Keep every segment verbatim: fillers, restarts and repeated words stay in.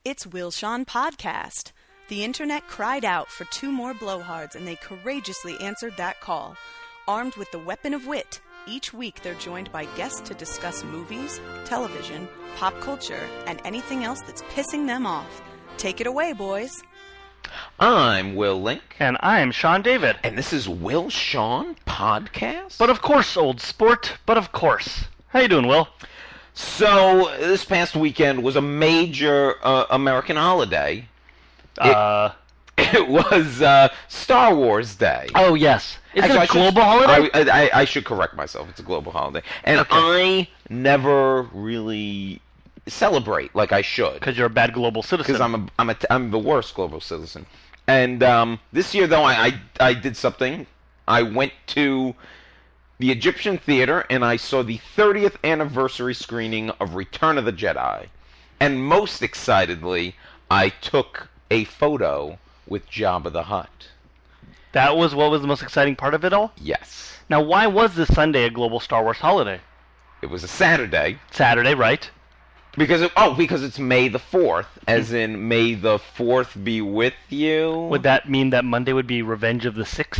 It's Will Sean Podcast. The internet cried out for two more blowhards, and they courageously answered that call. Armed with the weapon of wit, each week they're joined by guests to discuss movies, television, pop culture, and anything else that's pissing them off. Take it away, boys. I'm Will Link. And I'm Sean David. And this is Will Sean Podcast? But of course, old sport, but of course. How you doing, Will? So, this past weekend was a major uh, American holiday. Uh... It, it was uh, Star Wars Day. Oh, yes. Is Actually, it a global holiday? I, I, I should correct myself. It's a global holiday. And Okay. I never really celebrate like I should. Because you're a bad global citizen. Because I'm a, I'm a, I'm the worst global citizen. And um, this year, though, I, I, I did something. I went to the Egyptian Theater, and I saw the thirtieth anniversary screening of Return of the Jedi. And most excitedly, I took a photo with Jabba the Hutt. That was what was the most exciting part of it all? Yes. Now, why was this Sunday a global Star Wars holiday? It was a Saturday. Saturday, right? Because it, oh, because it's May the fourth, as in May the fourth be with you. Would that mean that Monday would be Revenge of the sixth?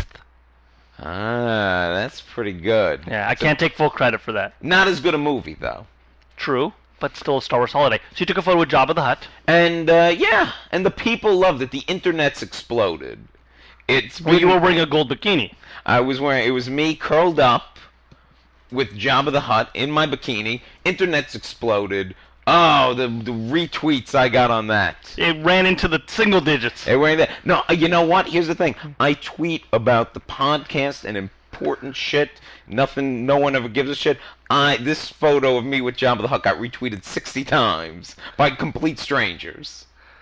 Ah, that's pretty good. Yeah, I So- can't take full credit for that. Not as good a movie, though. True, but still a Star Wars holiday. So you took a photo with Jabba the Hutt. And, uh, yeah, and the people loved it. The internet's exploded. It's Well, you been- were wearing a gold bikini. I was wearing, it was me curled up with Jabba the Hutt in my bikini. Internet's exploded. Oh, the, the retweets I got on that. It ran into the single digits. Hey, wearing that. No, uh, you know what? Here's the thing. I tweet about the podcast and important shit. Nothing, no one ever gives a shit. I This photo of me with Jabba the Hutt got retweeted sixty times by complete strangers.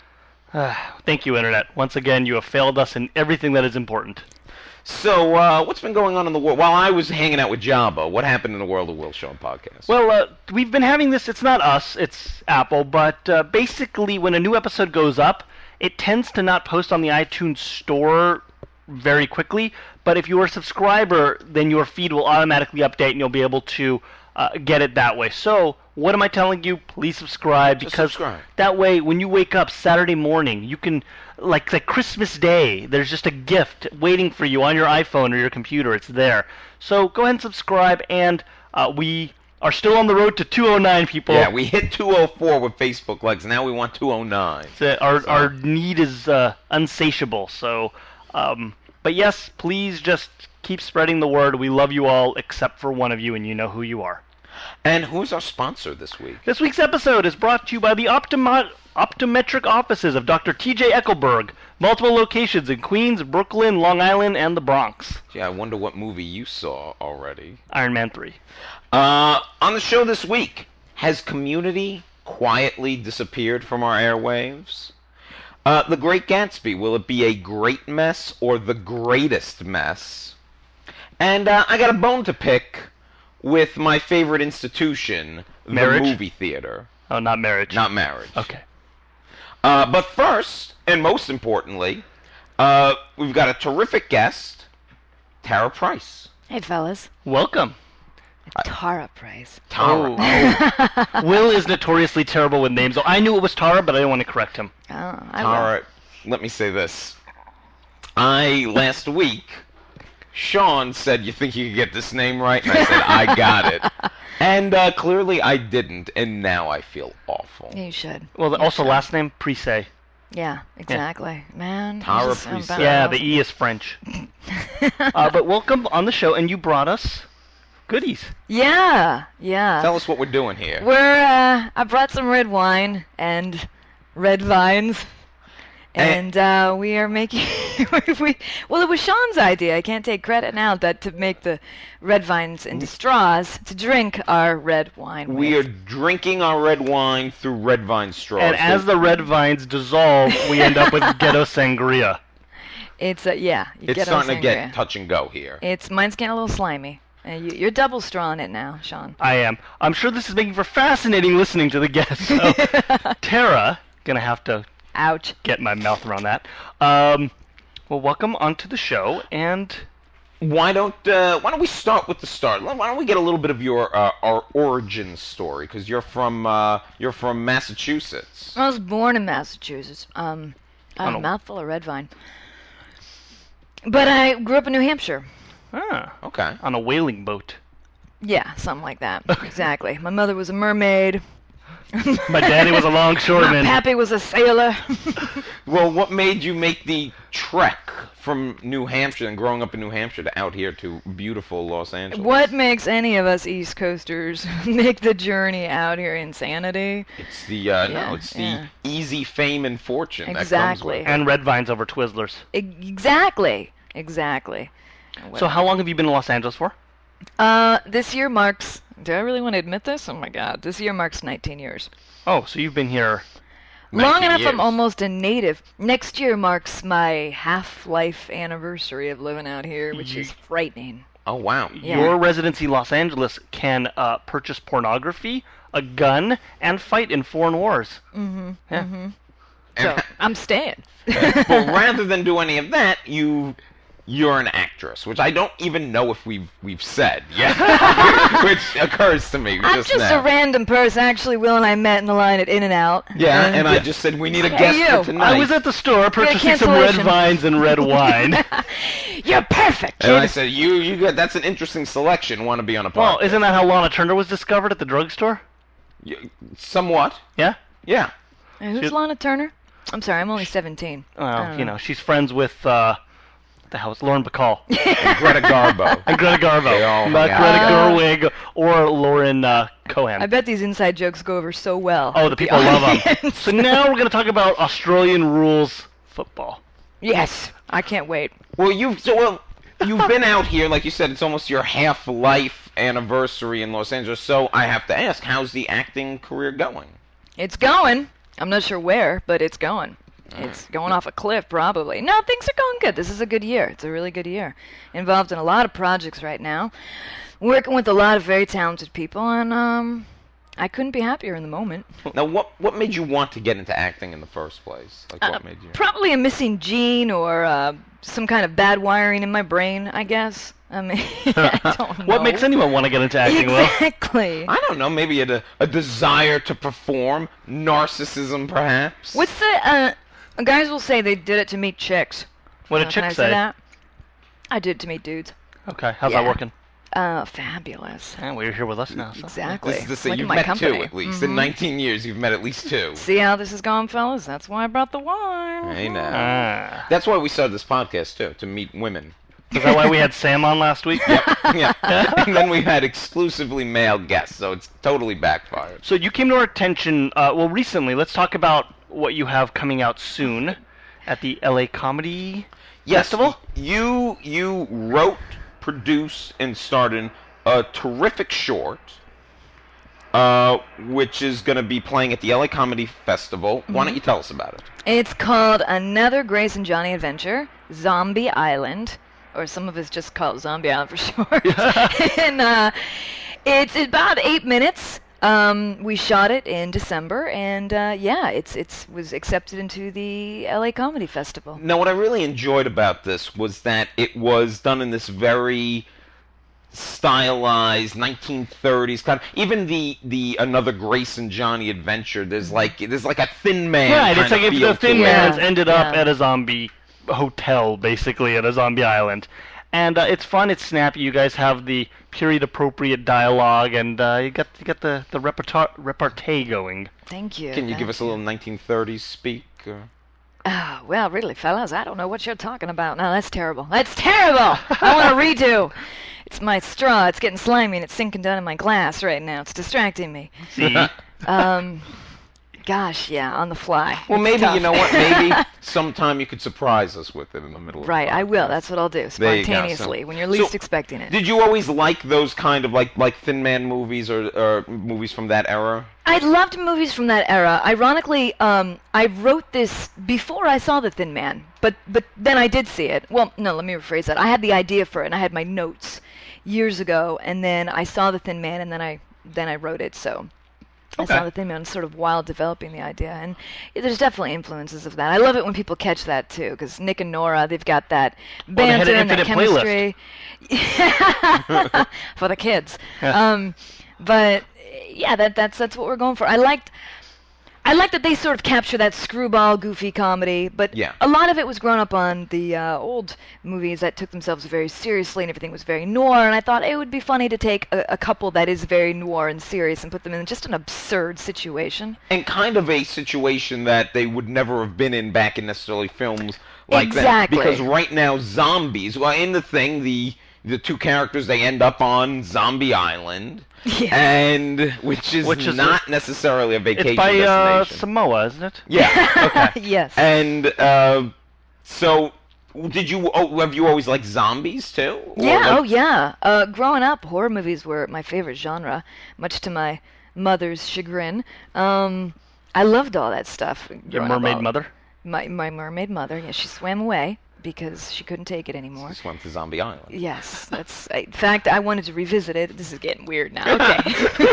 Thank you, Internet. Once again, you have failed us in everything that is important. So, uh, what's been going on in the world? While I was hanging out with Jabba, what happened in the world of Will Sean Podcast? Well, uh, we've been having this, it's not us, it's Apple, but uh, basically when a new episode goes up, it tends to not post on the iTunes store very quickly, but if you're a subscriber, then your feed will automatically update and you'll be able to uh, get it that way. So, what am I telling you? Please subscribe, Just because subscribe. that way when you wake up Saturday morning, you can, like, like Christmas Day, there's just a gift waiting for you on your iPhone or your computer. It's there. So go ahead and subscribe, and uh, we are still on the road to two oh nine, people. Yeah, we hit two oh four with Facebook likes. Now we want two oh nine. So our, So- our need is uh, unsatiable. So, um, but yes, please just keep spreading the word. We love you all, except for one of you, and you know who you are. And who's our sponsor this week? This week's episode is brought to you by the Optimo- optometric offices of Doctor T J Eckelberg. Multiple locations in Queens, Brooklyn, Long Island, and the Bronx. Gee, I wonder what movie you saw already. Iron Man three. Uh, on the show this week, has Community quietly disappeared from our airwaves? Uh, The Great Gatsby, will it be a great mess or the greatest mess? And uh, I got a bone to pick with my favorite institution, Marriage? the movie theater. Oh, not marriage. Not marriage. Okay. Uh, but first, and most importantly, uh, we've got a terrific guest, Tara Price. Hey, fellas. Welcome. Tara Price. Tara. Oh. Will is notoriously terrible with names. I knew it was Tara, but I didn't want to correct him. Oh, I Tara, let me say this. I, last week, Sean said, you think you could get this name right? And I said, I got it. And uh, clearly I didn't, and now I feel awful. will. You should. Well, You also should. last name, Price. Yeah, exactly. Man. Tara you just sound Price. bad. Yeah, the E is French. uh, but welcome on the show, and you brought us goodies. Yeah, yeah. Tell us what we're doing here. We're, uh, I brought some red wine and red vines. And uh, we are making. we, well, it was Sean's idea. I can't take credit now that to make the red vines into straws to drink our red wine. We are with. drinking our red wine through red vine straws. And as the red vines dissolve, we end up with ghetto sangria. It's uh, yeah. You It's get starting to sangria. get touch and go here. It's mine's getting a little slimy. Uh, you, you're double strawing it now, Sean. I am. I'm sure this is making for fascinating listening to the guests. So, Tara, gonna have to Ouch. get my mouth around that. Um, well, welcome onto the show, and why don't uh, why don't we start with the start? Why don't we get a little bit of your uh, our origin story? Because you're from uh, you're from Massachusetts. I was born in Massachusetts. Um, I had Oh. a mouthful of red vine. But I grew up in New Hampshire. Ah, Okay. on a whaling boat. Yeah, something like that. Exactly. My mother was a mermaid. My daddy was a My longshoreman. pappy was a sailor. Well, what made you make the trek from New Hampshire and growing up in New Hampshire to out here to beautiful Los Angeles? What makes any of us East Coasters make the journey out here? Insanity. It's the uh, Yeah, no, it's the yeah. easy fame and fortune that Exactly. comes with it. And red vines over Twizzlers. E- Exactly. Exactly. So how long have you been in Los Angeles for? Uh, this year marks. Do I really want to admit this? Oh my God! This year marks nineteen years. Oh, so you've been here. Long nineteen enough. years. I'm almost a native. Next year marks my half-life anniversary of living out here, which is frightening. Oh wow. Yeah. Your residency Los Angeles can uh, purchase pornography, a gun, and fight in foreign wars. Mm-hmm. Yeah. Mm-hmm. And- So I'm staying. but rather than do any of that, you you're an actress, which I don't even know if we've we've said yet, which occurs to me I'm just, just now. a random person. Actually, Will and I met in the line at In-N-Out. Yeah, and I just said we need a Hey, guest you. for tonight. I was at the store purchasing some red cancellation. vines and red wine. You're perfect, and I kid. said, you you got that's an interesting selection. Want to be on a podcast? Well, isn't that how Lana Turner was discovered at the drugstore? Y- somewhat? Yeah? Yeah. Hey, who's Should- Lana Turner? I'm sorry, I'm only seventeen. I Well, don't you know. know, she's friends with, uh, what the hell, it's Lauren Bacall. And Greta Garbo. And Greta Garbo. They all Not hung Greta out. Gerwig or Lauren uh, Cohan. I bet these inside jokes go over so well. Oh, the with people love them. audience. So now we're going to talk about Australian rules football. Yes, I can't wait. Well, you've so well you've been out here, like you said, it's almost your half life anniversary in Los Angeles. So I have to ask, how's the acting career going? It's going. I'm not sure where, but it's going. It's going off a cliff, probably. No, things are going good. This is a good year. It's a really good year. Involved in a lot of projects right now. Working with a lot of very talented people, and um, I couldn't be happier in the moment. Now, what what made you want to get into acting in the first place? Like, what Uh, made you? Probably a missing gene or uh, some kind of bad wiring in my brain, I guess. I mean, I don't know. What makes anyone want to get into acting, Will? Exactly. I don't know. Maybe a a desire to perform, narcissism, perhaps. What's the uh? Guys will say they did it to meet chicks. What Uh, did can I chicks say say? that? I did it to meet dudes. Okay, how's Yeah. that working? Uh, fabulous. Yeah, well, you're here with us now. So. Exactly. This is to say Look at you've my met company. two at least in Mhm. nineteen years. You've met at least two. See how this has gone, fellas? That's why I brought the wine. Hey now. Ah. That's why we started this podcast too, to meet women. Is that why we had Sam on last week? Yeah, and then we had exclusively male guests, so it's totally backfired. So you came to our attention, uh, well, recently. Let's talk about what you have coming out soon at the L A Comedy Yes, Festival. you you wrote, produced, and starred in a terrific short, uh, which is going to be playing at the L A Comedy Festival. Why don't you tell us about it? It's called Another Grace and Johnny Adventure, Zombie Island, or some of us just call it Zombie Island for short. and uh, it's about eight minutes. Um, we shot it in December, and uh, yeah, it's it's was accepted into the L A Comedy Festival. Now, what I really enjoyed about this was that it was done in this very stylized nineteen thirties kind of, even the the Another Grace and Johnny Adventure, there's like there's like a Thin Man Right, kind it's like of if feel the Thin to it. Yeah. Man's ended up Yeah. at a zombie hotel, basically, at a zombie island. And uh, it's fun, it's snappy, you guys have the period-appropriate dialogue, and uh, you got you got the, the repertoire, repartee going. Thank you. Can you thank give us a little nineteen thirties speak? Or? Oh, well, really, fellas, I don't know what you're talking about. No, that's terrible. That's terrible! I want to redo. It's my straw. It's getting slimy, and it's sinking down in my glass right now. It's distracting me. See? Um, gosh, yeah, on the fly. Well, It's maybe, tough. you know what, maybe sometime you could surprise us with it in the middle of the Right, I will. podcast. That's what I'll do. There you go, so- Spontaneously, when you're least so, expecting it. Did you always like those kind of, like, like Thin Man movies or, or movies from that era? I loved movies from that era. Ironically, um, I wrote this before I saw The Thin Man, but but then I did see it. Well, no, let me rephrase that. I had the idea for it, and I had my notes years ago, and then I saw The Thin Man, and then I then I wrote it. So I Okay. saw the thing on sort of while developing the idea, and yeah, there's definitely influences of that. I love it when people catch that too, because Nick and Nora, they've got that Well, they had banter an and that infinite playlist. chemistry for the kids. Yeah. Um, but yeah, that that's that's what we're going for. I liked. I like that they sort of capture that screwball, goofy comedy, but Yeah. a lot of it was grown up on the uh, old movies that took themselves very seriously and everything was very noir, and I thought it would be funny to take a, a couple that is very noir and serious and put them in just an absurd situation. And kind of a situation that they would never have been in back in necessarily films like Exactly. that. Because right now, zombies, well, in the thing, the the two characters, they end up on Zombie Island, Yeah. and which is, Which is not necessarily a vacation It's by uh, destination. Samoa, isn't it? Yeah, okay. Yes. And uh, so, did you? Oh, have you always liked zombies too? Or Yeah, like- oh yeah. Uh, growing up, horror movies were my favorite genre, much to my mother's chagrin. Um, I loved all that stuff. Your growing up. mermaid All- mother? My my mermaid mother. Yeah, she swam away because she couldn't take it anymore. Just went to Zombie Island. Yes, that's. In fact, I wanted to revisit it. This is getting weird now. Okay.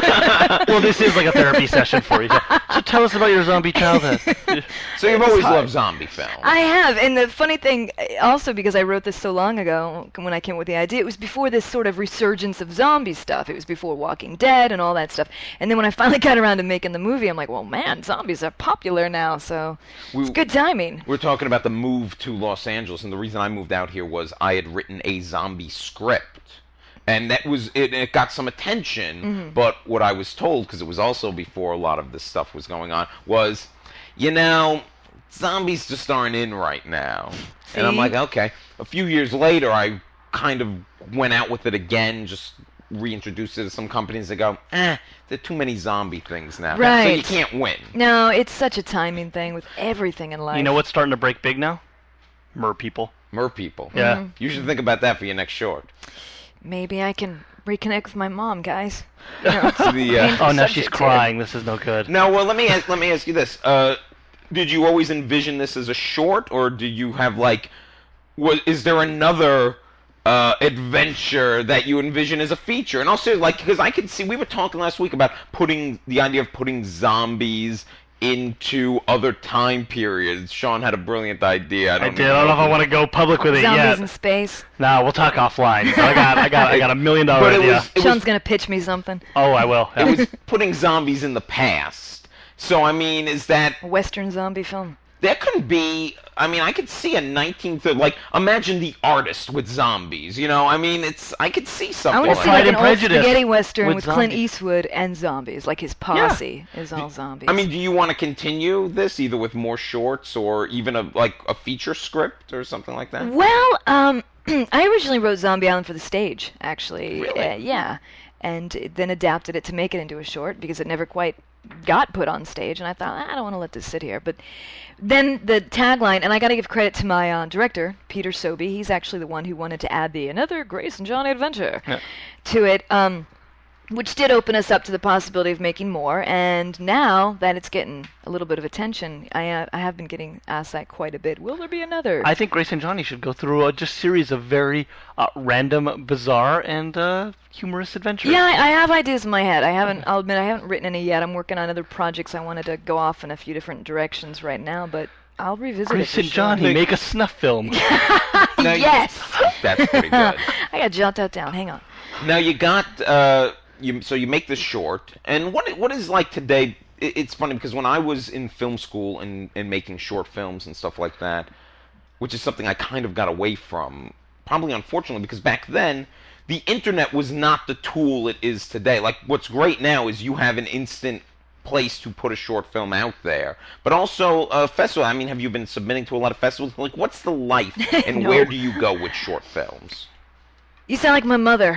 Well, this is like a therapy session for you. So, so tell us about your zombie childhood. So you've It's always hard. loved zombie films. I have, and the funny thing, uh, also because I wrote this so long ago, when I came up with the idea, it was before this sort of resurgence of zombie stuff. It was before Walking Dead and all that stuff. And then when I finally got around to making the movie, I'm like, well, man, zombies are popular now, so We- it's good timing. We're talking about the move to Los Angeles, and the reason I moved out here was I had written a zombie script, and that was it. It got some attention, Mm-hmm. but what I was told, because it was also before a lot of this stuff was going on, was, you know, zombies just aren't in right now. And I'm See? like, okay. A few years later, I kind of went out with it again, just reintroduced it to some companies that go, eh, there are too many zombie things now. So you Right. can't win. No, it's such a timing thing with everything in life. You know what's starting to break big now? Mer people. Mer people. Yeah. Mm-hmm. You should think about that for your next short. Maybe I can reconnect with my mom, guys. You know, it's The, uh, painful Oh, now she's subject here. crying. This is no good. Now, well, let me ask, let me ask you this: uh, did you always envision this as a short, or did you have like, was is there another uh, adventure that you envision as a feature? And also, like, because I could see we were talking last week about putting the idea of putting zombies into other time periods. Sean had a brilliant idea. I I don't, did. I don't know if I want to go public with it Zombies yet. in space. No, we'll talk offline. So I got, I got, I got a million dollar But it idea. was, it Sean's was gonna pitch me something. Oh, I will. it was putting zombies in the past. So I mean, is that A Western zombie film. there could be? I mean, I could see a nineteen thirty, like, imagine The Artist with zombies. You know, I mean, it's I could see I something. want to like see Pride like and an old Prejudice spaghetti western with with, Clint zombies. Eastwood and zombies. Like his posse is all zombies. I mean, do you want to continue this either with more shorts or even a like a feature script or something like that? well, um, I originally wrote Zombie Island for the stage, actually. Really? Uh, yeah, and then adapted it to make it into a short because it never quite got put on stage, and I thought I don't want to let this sit here. But then the tagline, and I got to give credit to my uh, director, Peter Sobey. He's actually the one who wanted to add the another Grace and Johnny adventure Yeah. to it. Um, which did open us up to the possibility of making more, and now that it's getting a little bit of attention, I uh, I have been getting asked that quite a bit. Will there be another? I think Grace and Johnny should go through a just series of very uh, random, bizarre, and uh, humorous adventures. yeah, I, I have ideas in my head. I haven't. I'll admit I haven't written any yet. I'm working on other projects. I wanted to go off in a few different directions right now, but I'll revisit it. Grace for and sure. Johnny make a snuff film. Now, Yes. that's pretty good. I gotta jot that down. Hang on. Now you got uh, you so you make this short, and what what is like today? It, it's funny because when I was in film school and and making short films and stuff like that, which is something I kind of got away from, probably unfortunately because back then the internet was not the tool it is today. Like what's great now is you have an instant place to put a short film out there, but also uh, festival. I mean, have you been submitting to a lot of festivals? Like, what's the life, and No. where do you go with short films? You sound like my mother.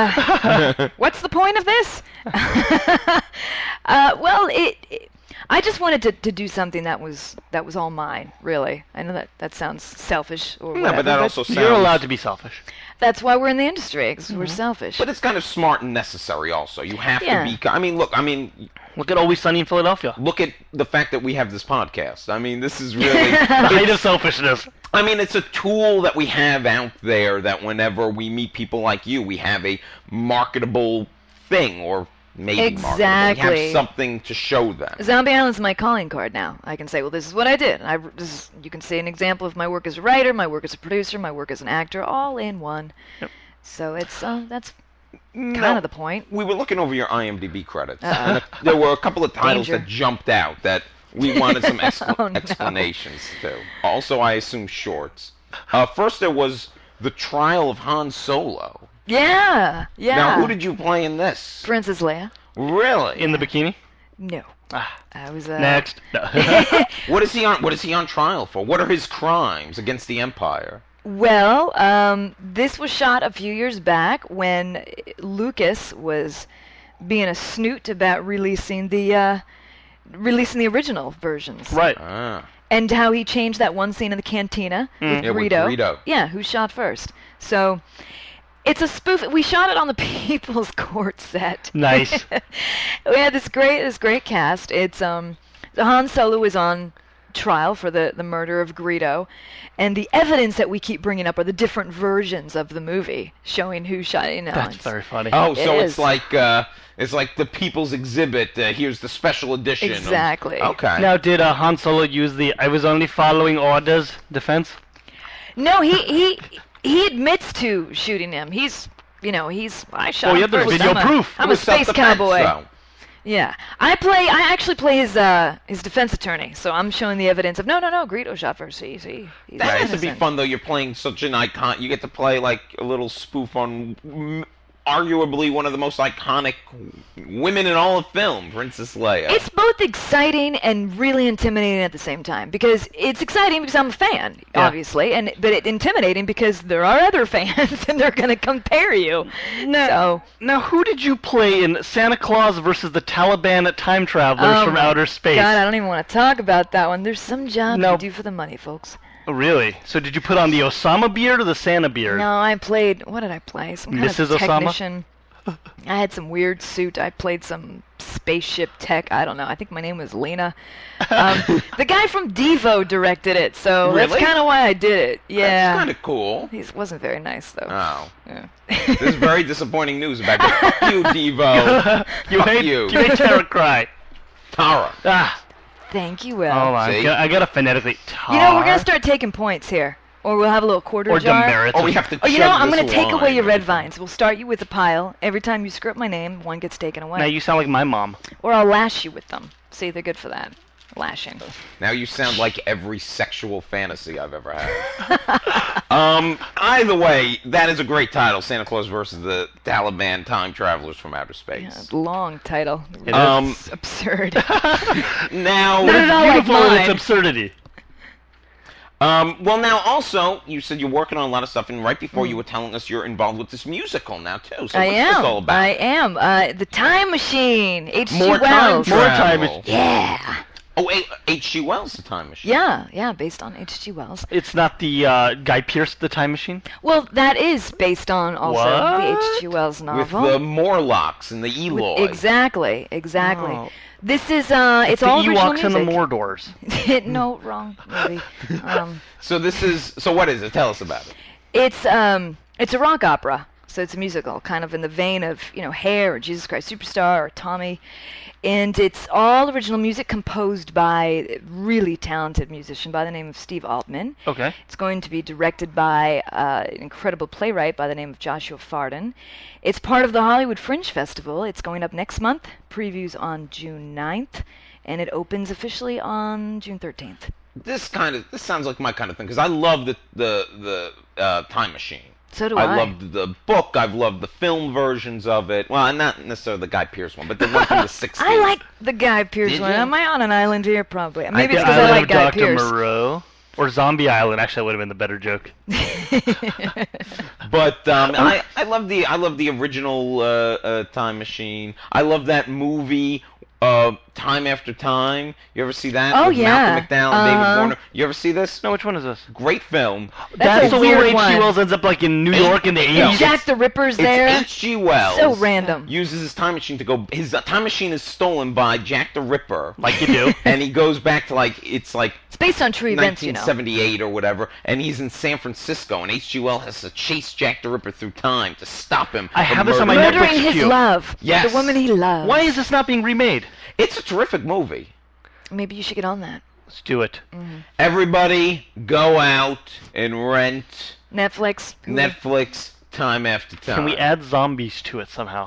Uh, what's the point of this? uh, well, it, it. I just wanted to, to do something that was that was all mine. Really, I know that that sounds selfish or No, whatever. but that also sounds. You're allowed to be selfish. That's why we're in the industry, because we're selfish. But it's kind of smart and necessary also. You have Yeah. to be. I mean, look. I mean, Look at Always Sunny in Philadelphia. look at the fact that we have this podcast. I mean, this is really. The height it's- of selfishness. I mean, it's a tool that we have out there that whenever we meet people like you, we have a marketable thing or maybe marketable. Exactly. You have something to show them. Zombie Island's my calling card now. I can say, well, this is what I did. I, this is, you can see an example of my work as a writer, my work as a producer, my work as an actor, all in one. Yep. So it's uh, that's No, kind of the point. We were looking over your IMDb credits, Uh-oh. and there were a couple of titles Danger. that jumped out that we wanted some expl- Oh, no. explanations to. Also, I assume shorts. Uh, first, there was The Trial of Han Solo. Yeah, yeah. Now, who did you play in this? Princess Leia? Really? In the bikini? No. Ah, I was uh, next. No. What is he on? What is he on trial for? What are his crimes against the Empire? Well, um, this was shot a few years back when Lucas was being a snoot about releasing the uh, releasing the original versions. Right. Ah. And how he changed that one scene in the cantina with Yeah, with Greedo. Greedo. Yeah, who shot first. So it's a spoof. We shot it on the People's Court set. Nice. We had this great this great cast. It's um Han Solo is on trial for the, the murder of Greedo, and the evidence that we keep bringing up are the different versions of the movie showing who shot. You know, That's it's- very funny. Oh, so It it's is. like uh, it's like the People's Exhibit. Uh, here's the special edition. of- Exactly. Okay. Now, did uh, Han Solo use the "I was only following orders" defense? No, he he he admits to shooting him. He's you know he's I shot Oh, him yeah, there's first. video I'm a- proof. I'm It a was space self-defense, cowboy. though. Yeah, I play. I actually play his uh his defense attorney. So I'm showing the evidence of no, no, no. Greedo shot first. See, see. He's That has to be innocent. fun, though. You're playing such an icon. You get to play like a little spoof on mm, arguably one of the most iconic women in all of film, Princess Leia. It's both exciting and really intimidating at the same time because it's exciting because I'm a fan, Yeah. obviously, and but it's intimidating because there are other fans and they're going to compare you. Now, So now, who did you play in Santa Claus versus the Taliban time travelers Oh from my outer space? God, I don't even want to talk about that one. There's some job No. you do for the money, folks. Oh, really? So did you put on the Osama beard or the Santa beard? No, I played. What did I play? Some kind Missus of Osama? technician. I had some weird suit. I played some spaceship tech. I don't know. I think my name was Lena. Um, the guy from Devo directed it, so Really? that's kind of why I did it. Yeah. That's kind of cool. He wasn't very nice though. Oh. Yeah. This is very disappointing news about you. Fuck you, Devo. you Fuck made you. you made Tara cry. Tara. Ah, Thank you, Will. hold on. See? I got- I gotta phonetically. You know, we're Tar gonna start taking points here, or we'll have a little quarter or jar. demerits. Oh, we have to Oh, you chug know, I'm this gonna take away wine. your red vines. We'll start you with a pile. Every time you screw up my name, one gets taken away. Now you sound like my mom. Or I'll lash you with them. See, they're good for that. Lashing. Now you sound like every sexual fantasy I've ever had. um, either way, that is a great title, Santa Claus versus the Taliban Time Travelers from Outer Yeah, Space. long title. It Um, It's absurd. Now, Not at all like Beautiful in its mine. absurdity. um, well, now also, you said you're working on a lot of stuff, and right before you were telling us you're involved with this musical now too. So I what's am. this all about? I am. Uh, the Time Machine. H G. More time Wells. More time. travel. Yeah. Oh, wait, H G. Wells, the Time Machine. Yeah, yeah, based on H G. Wells. It's not the uh, Guy Pearce, the Time Machine. Well, that is based on also the H G. What? Wells With novel. the Morlocks and the With- Eloy. exactly, exactly. Oh. This is uh, it's the all original Ewoks and the music. Mordors. No, wrong movie. Um, So this is. So what is it? Tell us about it. It's um it's a rock opera, so it's a musical, kind of in the vein of, you know, Hair or Jesus Christ Superstar or Tommy. And it's all original music composed by a really talented musician by the name of Steve Altman. Okay. It's going to be directed by uh, an incredible playwright by the name of Joshua Farden. It's part of the Hollywood Fringe Festival. It's going up next month. Previews on June ninth, and it opens officially on June thirteenth. This kind of. This sounds like my kind of thing because I love the the the uh, Time Machine. So do I. I loved the book. I've loved the film versions of it. Well, not necessarily the Guy Pearce one, but the one from the sixties. I like the Guy Pearce Did one. you? Am I on an island here? Probably. Maybe it's The because I Island like of Guy Doctor Pearce. Moreau. Or Zombie Island. Actually, that would have been the better joke. But um, I I love the I love the original uh, uh, Time Machine. I love that movie Uh, Time After Time. You ever see that? Oh, With yeah. Malcolm McDowell and Uh-huh. David Warner. You ever see this? No, which one is this? Great film. That's That's a the one where weird H G one. Wells ends up like in New Eight- York in the No. eighties. Jack the Ripper's It's there. H G Wells. So random. Uses his time machine to go. His uh, time machine is stolen by Jack the Ripper. Like you do. And he goes back to like it's like It's based on true events, you know. nineteen seventy-eight or whatever, and he's in San Francisco, and H G Wells has to chase Jack the Ripper through time to stop him. I from have this on my murdering- Murdering Netflix his queue. love. Yes. The woman he loves. Why is this not being remade? It's a terrific movie. Maybe you should get on that. Let's do it. Everybody, go out and rent Netflix. Hulu. Netflix Time After Time. Can we add zombies to it somehow?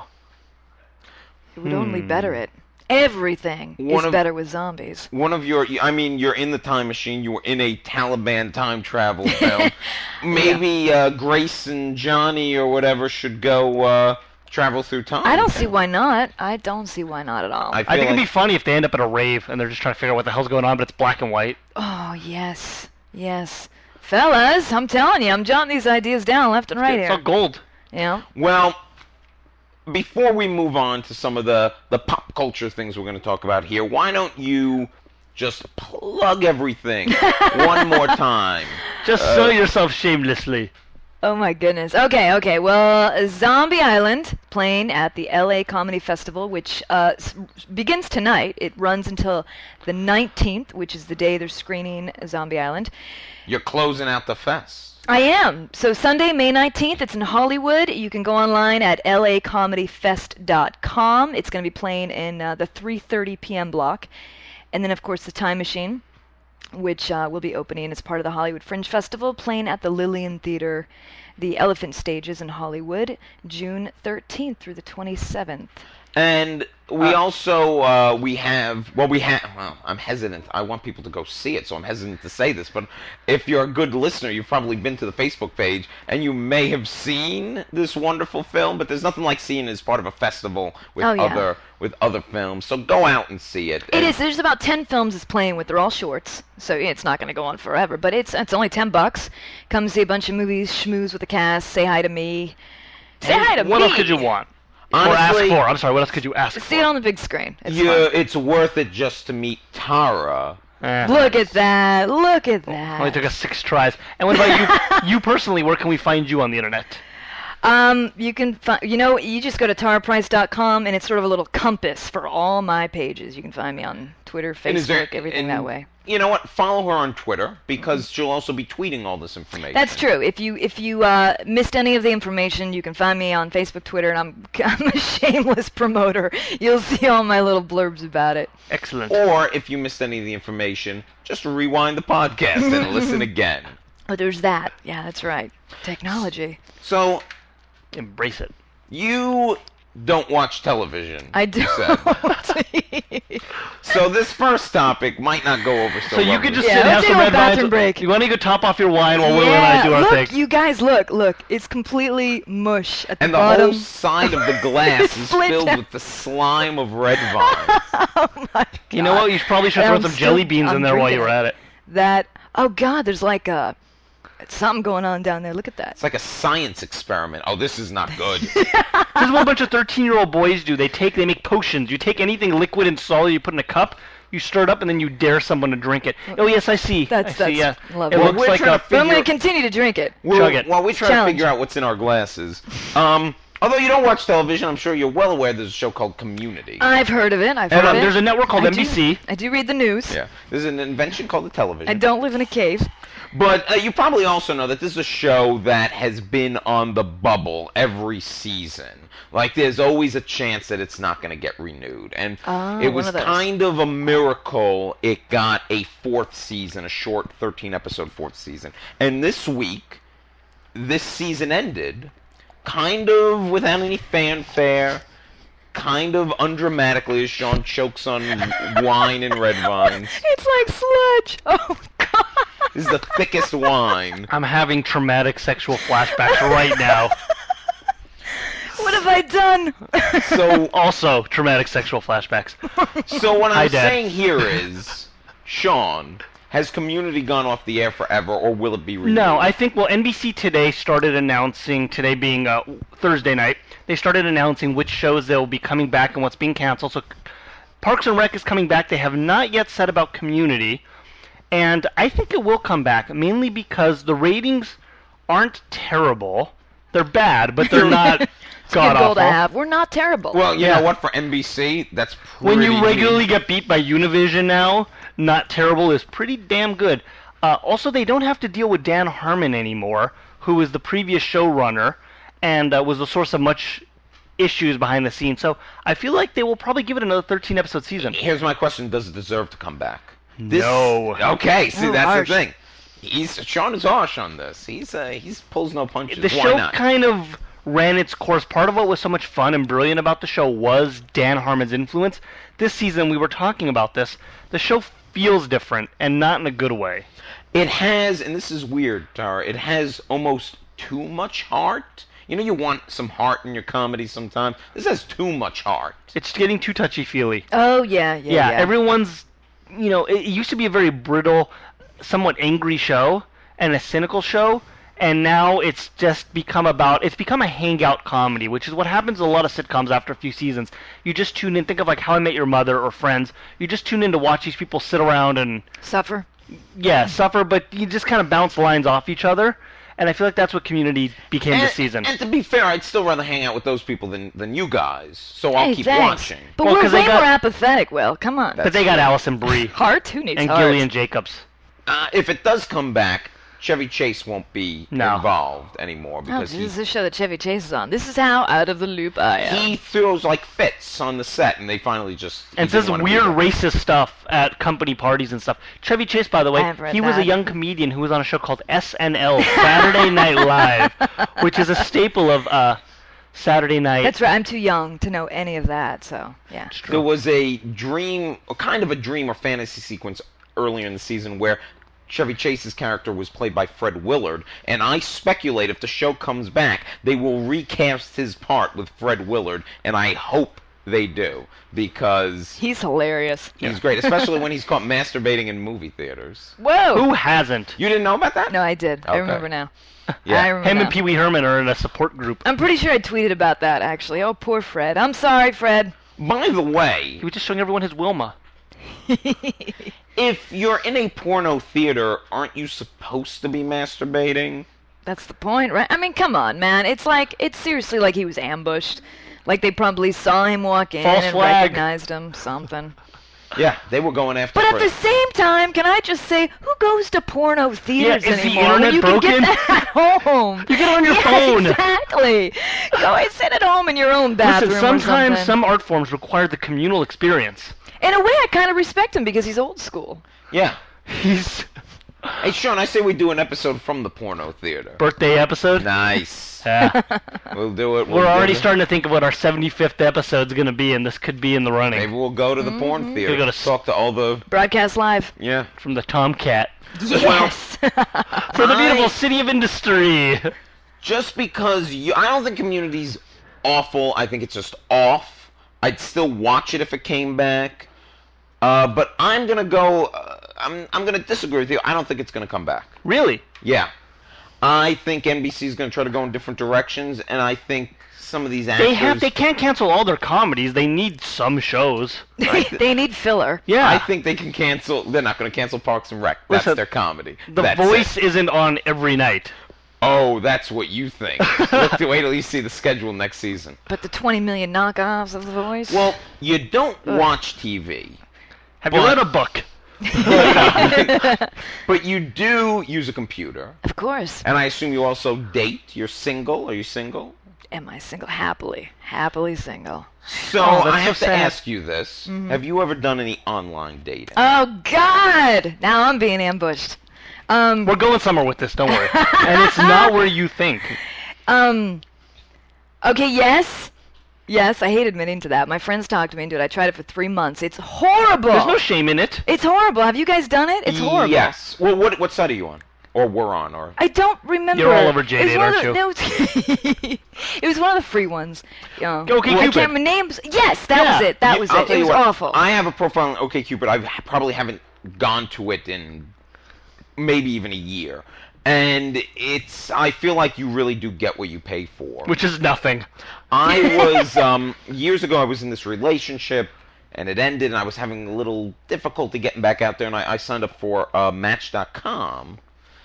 It would only better it. Everything One is of- better with zombies. One of your, I mean, you're in the time machine. You were in a Taliban time travel film. Maybe uh, Grace and Johnny or whatever should go uh, travel through time. I don't see why not. I don't see why not at all. I I feel think it'd like be funny if they end up at a rave and they're just trying to figure out what the hell's going on, but it's black and white. Oh, yes. Yes. Fellas, I'm telling you, I'm jotting these ideas down left and right It's all here. gold. Yeah. Well, before we move on to some of the, the pop culture things we're going to talk about here, why don't you just plug everything one more time? Just show yourself shamelessly. Oh my goodness. Okay, okay. Well, Zombie Island playing at the L A Comedy Festival, which uh, s- begins tonight. It runs until the nineteenth, which is the day they're screening Zombie Island. You're closing out the fest. I am. So Sunday, May nineteenth, it's in Hollywood. You can go online at L A comedy fest dot com. It's going to be playing in uh, the three thirty p.m. block. And then, of course, the Time Machine, which uh, will be opening as part of the Hollywood Fringe Festival, playing at the Lillian Theater, the Elephant Stages in Hollywood, June thirteenth through the twenty-seventh. And we Uh, also uh, we have well we have well I'm hesitant. I want people to go see it, so I'm hesitant to say this. But if you're a good listener, you've probably been to the Facebook page and you may have seen this wonderful film. But there's nothing like seeing it as part of a festival with Oh, yeah. other with other films. So go out and see it. It is. There's about ten films it's playing with. They're all shorts, so yeah, it's not going to go on forever. But it's it's only ten bucks. Come see a bunch of movies, schmooze with the cast, say hi to me. Say hi to What me. else could you want? Honestly, or ask for? I'm sorry, what else could you ask See for? it on the big screen. It's you, fun. it's worth it just to meet Tara. Eh. Look at that. Look at that. Only took us six tries. And what about you? You personally, where can we find you on the internet? Um, you can find, you know, you just go to tara price dot com and it's sort of a little compass for all my pages. You can find me on Twitter, And is Facebook, there- everything and that way. You know what? Follow her on Twitter because she'll also be tweeting all this information. That's true. If you if you uh, missed any of the information, you can find me on Facebook, Twitter, and I'm I'm a shameless promoter. You'll see all my little blurbs about it. Excellent. Or if you missed any of the information, just rewind the podcast and listen again. Oh, there's that. Yeah, that's right. Technology. So Embrace it. you don't watch television. I do. you said. So this first topic might not go over so So you well could with just Yeah, sit and have let's some take a red bathroom vines. break. You want to go top off your wine while yeah, Will and I do our look, thing? you guys, look, look. It's completely mush at the And the bottom. whole side of the glass It's is split filled down. with the slime of red vines. Oh my God. You know what? You probably should throw I'm some still- jelly beans I'm in there while you drinking were it. at it. That. Oh God, there's like a something going on down there. Look at that. It's like a science experiment. Oh, this is not good. This is what a bunch of thirteen-year-old boys do. They take, they make potions. You take anything liquid and solid, you put in a cup, you stir it up, and then you dare someone to drink it. Oh yes, I see. That's- I see, that's yeah. lovely. It Well, looks we're like trying a. to But I'm figure- going to continue to drink it. We're- Chug it. While we try Challenge. to figure out what's in our glasses, um, although you don't watch television, I'm sure you're well aware there's a show called Community. I've heard of it. I've And, heard um, of it. there's a network called I N B C. Do, I do read the news. yeah, there's an invention called the television. I don't live in a cave. But uh, you probably also know that this is a show that has been on the bubble every season. Like, there's always a chance that it's not going to get renewed. And Ah, it one was of those. kind of a miracle it got a fourth season, a short thirteen-episode fourth season. And this week, this season ended kind of without any fanfare, kind of undramatically as Sean chokes on wine and red vines. It's like sludge. Oh God. This is the thickest wine. I'm having traumatic sexual flashbacks right now. What have I done? So Also, traumatic sexual flashbacks. So what Hi, I'm Dad. saying here is, Sean, has Community gone off the air forever, or will it be renewed? No, I think, well, N B C today started announcing, today being uh, Thursday night, they started announcing which shows they'll be coming back and what's being canceled. So Parks and Rec is coming back. They have not yet said about Community, and I think it will come back, mainly because the ratings aren't terrible. They're bad, but they're not It's a god good goal awful. to have. We're not terrible. Well, you Yeah. know what? For N B C, that's pretty When you regularly neat. get beat by Univision now, not terrible is pretty damn good. Uh, also, they don't have to deal with Dan Harmon anymore, who was the previous showrunner and uh, was the source of much issues behind the scenes. So I feel like they will probably give it another thirteen episode season. Here's my question: does it deserve to come back? This, No. Okay, see Oh, that's harsh. the thing. He's Sean is harsh on this. He's uh, he's pulls no punches. The Why show not? kind of ran its course. Part of what was so much fun and brilliant about the show was Dan Harmon's influence. This season, we were talking about this. The show feels different, and not in a good way. It has, and this is weird, Tara. It has almost too much heart. You know, you want some heart in your comedy sometimes. This has too much heart. It's getting too touchy-feely. oh, yeah, yeah, Yeah, yeah. everyone's, you know, it used to be a very brittle, somewhat angry show and a cynical show, and now it's just become about, it's become a hangout comedy, which is what happens in a lot of sitcoms after a few seasons. You just tune in, think of like How I Met Your Mother or Friends. You just tune in to watch these people sit around and, Suffer. yeah, suffer, but you just kind of bounce lines off each other, and I feel like that's what Community became and, this season. And to be fair, I'd still rather hang out with those people than than you guys. So I'll Hey, keep thanks. watching. But Well, we're 'cause way they got- more apathetic, Will. Come on. But they got Allison Brie Heart? Who needs and heart? Gillian Jacobs. Uh, if it does come back, Chevy Chase won't be No. involved anymore Oh, because this he, is the show that Chevy Chase is on. This is how out of the loop I am. he throws like fits on the set, and they finally just he And didn't says wanna be weird there. racist stuff at company parties and stuff. Chevy Chase, by the way, I have read he was a that. young comedian who was on a show called S N L, Saturday Night Live, which is a staple of uh, Saturday night. That's right. I'm too young to know any of that, so, yeah. There was a dream, or kind of a dream or fantasy sequence earlier in the season where Chevy Chase's character was played by Fred Willard, and I speculate if the show comes back, they will recast his part with Fred Willard, and I hope they do, because He's hilarious. he's great, especially when he's caught masturbating in movie theaters. Whoa! Who hasn't? You didn't know about that? No, I did. I Okay. remember now. Yeah. I remember Him now. and Pee Wee Herman are in a support group. I'm pretty sure I tweeted about that, actually. Oh, poor Fred. I'm sorry, Fred. By the way, He was just showing everyone his Wilma. if you're in a porno theater, aren't you supposed to be masturbating? That's the point, right? I mean, come on, man. It's like, it's seriously like he was ambushed. Like they probably saw him walk in False and flag. recognized him, something. Yeah, they were going after But at Fred. the same time, can I just say, who goes to porno theaters is the anymore internet when you can broken? get that at home? You get it on your Yeah, phone. Exactly. Go and sit at home in your own bathroom Listen, or sometimes something. some art forms require the communal experience. In a way, I kind of respect him because he's old school. Yeah. He's Hey, Sean, I say we do an episode from the porno theater. birthday episode. Nice. Yeah. We'll do it. We'll We're do already it. starting to think of what our seventy-fifth episode's going to be, and this could be in the running. Maybe we'll go to the porn theater. We'll go to s- talk to all the Broadcast live. yeah. From the Tomcat. Yes. For the beautiful I- city of industry. Just because you, I don't think Community's awful. I think it's just off. I'd still watch it if it came back. Uh, but I'm gonna go. Uh, I'm I'm gonna disagree with you. I don't think it's gonna come back. Really? Yeah, I think N B C is gonna try to go in different directions, and I think some of these actors. They have. They can't cancel all their comedies. They need some shows. They need filler. Yeah. I think they can cancel. They're not going to cancel Parks and Rec. That's Listen, their comedy. the That's Voice it. isn't on every night. Oh, that's what you think. Look, wait till you see the schedule next season. But the twenty million knockoffs of The Voice? Well, you don't watch T V, Have you But- read a book? but you do use a computer, of course. and I assume you also date. You're single. Are you single? Am I single? Happily. Happily single. So Oh, that's I have so to sad. ask you this: Have you ever done any online dating? Oh, God! Now I'm being ambushed. Um, We're going somewhere with this. Don't worry. And it's not where you think. um, okay, yes. Yes, I hate admitting to that. My friends talked me into it. I tried it for three months. It's horrible. There's no shame in it. It's horrible. Have you guys done it? It's horrible. Yes. Well, what what side are you on, or we're on, or? I don't remember. You're all over It was J-Date, one of aren't the- no, it's- it was one of the free ones. Yeah. Okay, I Cupid. can't remember names. Yes, that was Yeah. it. That You- was I'll it. tell It you was what, awful. I have a profile on OkCupid. I probably haven't gone to it in maybe even a year, and it's. I feel like you really do get what you pay for. Which is nothing. I was um, years ago. I was in this relationship, and it ended, and I was having a little difficulty getting back out there, and I, I signed up for uh, Match dot com,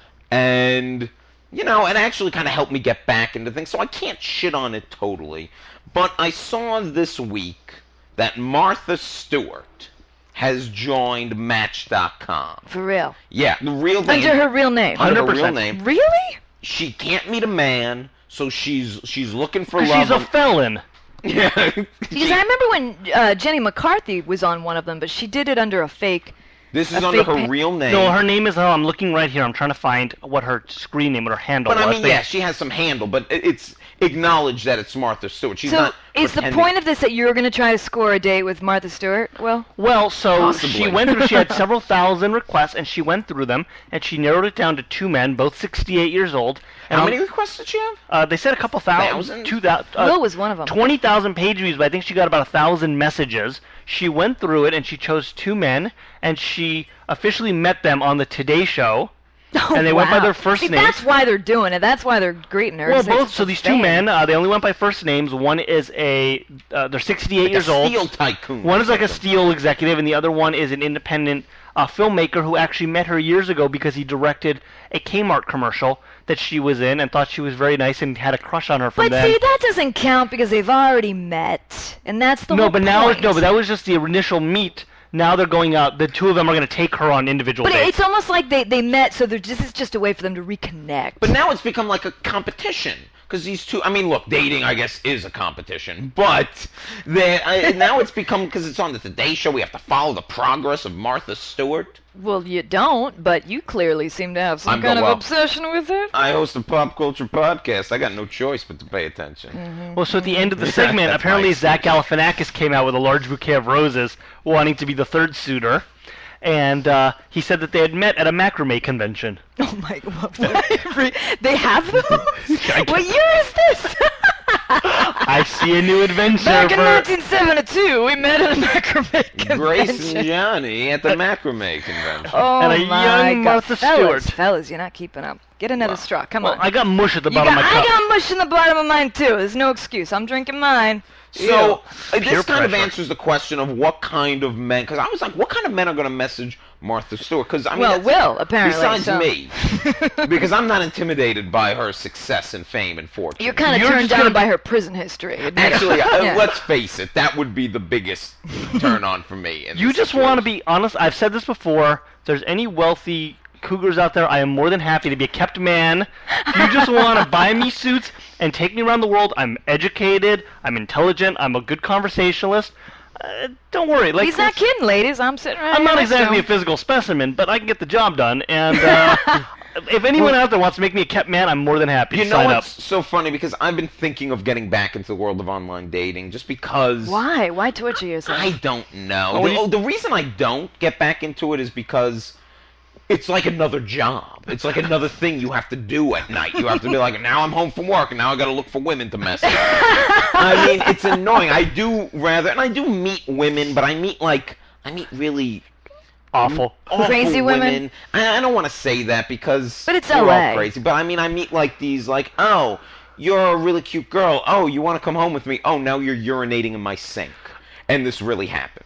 and you know, it actually kind of helped me get back into things. So I can't shit on it totally, but I saw this week that Martha Stewart has joined Match dot com. For real. Yeah, the real name. Under her real name. Under one hundred percent. her real name. Really? She can't meet a man, so she's she's looking for love. She's a on- felon. Yeah. Because I remember when uh, Jenny McCarthy was on one of them, but she did it under a fake. This is A under fake her pa- real name. No, her name is. Oh, I'm looking right here. I'm trying to find what her screen name, what her handle But was. I mean, They- yeah, she has some handle, but it- it's acknowledged that it's Martha Stewart. She's So not is the pretending- point of this that you're going to try to score a date with Martha Stewart? Well, Well, so Possibly. she went through. She had several thousand requests, and she went through them, and she narrowed it down to two men, both sixty-eight years old. And How on- many requests did she have? Uh, they said a couple thousand, Thousand? two thousand. Uh, Will was one of them. Twenty thousand page views, but I think she got about a thousand messages. She went through it, and she chose two men, and she officially met them on the Today Show. Oh, And they went by wow. their first See, names. That's why they're doing it. That's why they're greeting her. Well, It's like both. it's So a these two fan. men, uh, they only went by first names. One is a, uh, they're sixty-eight Like years a old. steel tycoon. One is like a something. steel executive, and the other one is an independent uh, filmmaker who actually met her years ago because he directed a Kmart commercial that she was in and thought she was very nice and had a crush on her from But then. see, that doesn't count because they've already met, and that's the no, whole but now point. no, but that was just the initial meet. Now they're going out. The two of them are going to take her on individual But dates. it's almost like they, they met, so they're just, this is just a way for them to reconnect. But now it's become like a competition. Because these two, I mean, look, dating, I guess, is a competition. But they, I, now it's become, because it's on the Today Show, we have to follow the progress of Martha Stewart. Well, you don't, but you clearly seem to have some I'm kind go- of well, obsession with it. I host a pop culture podcast. I got no choice but to pay attention. Mm-hmm. Well, so at the end of the Yeah, segment, that's apparently my Zach Galifianakis came out with a large bouquet of roses, wanting to be the third suitor, and uh, he said that they had met at a macrame convention. Oh my god. They have those? What year is this? I see a new adventure Back in for... nineteen seventy-two, we met at a macrame convention. Grace and Johnny at the macrame convention. Oh And a my young god. Martha fellas, Stewart. fellas, you're not keeping up. Get another straw. Come Well, on. I got mush at the You bottom got, of my I cup. got mush in the bottom of mine too. There's no excuse. I'm drinking mine. So, uh, Peer this kind of pressure. answers the question of what kind of men, because I was like, what kind of men are going to message Martha Stewart? Because I mean, Well, that's- Will, apparently, Besides so- me, because I'm not intimidated by her success and fame and fortune. You're kind of You're turned just down gonna- by her prison history. admit it. Actually, uh, Yeah. let's face it, that would be the biggest turn on for me. in You this just want to situation. be honest. I've said this before. If there's any wealthy cougars out there, I am more than happy to be a kept man. If you just want to buy me suits and take me around the world, I'm educated, I'm intelligent, I'm a good conversationalist. Uh, don't worry. Like He's not this- kidding, ladies. I'm sitting right I'm here not next to exactly a him. physical specimen, but I can get the job done. And uh, if anyone out there wants to make me a kept man, I'm more than happy You to know sign what's up. so funny? Because I've been thinking of getting back into the world of online dating just because... Why? Why torture yourself? I don't know. Oh, the, you- oh, the reason I don't get back into it is because it's like another job. It's like another thing you have to do at night. You have to be like, now I'm home from work, and now I got to look for women to message. I mean, it's annoying. I do rather, and I do meet women, but I meet like, I meet really Awful. awful Crazy women? I, I don't want to say that because But it's we're L A. all crazy. But I mean, I meet like these, like, oh, you're a really cute girl. Oh, you want to come home with me? Oh, now you're urinating in my sink, and this really happened.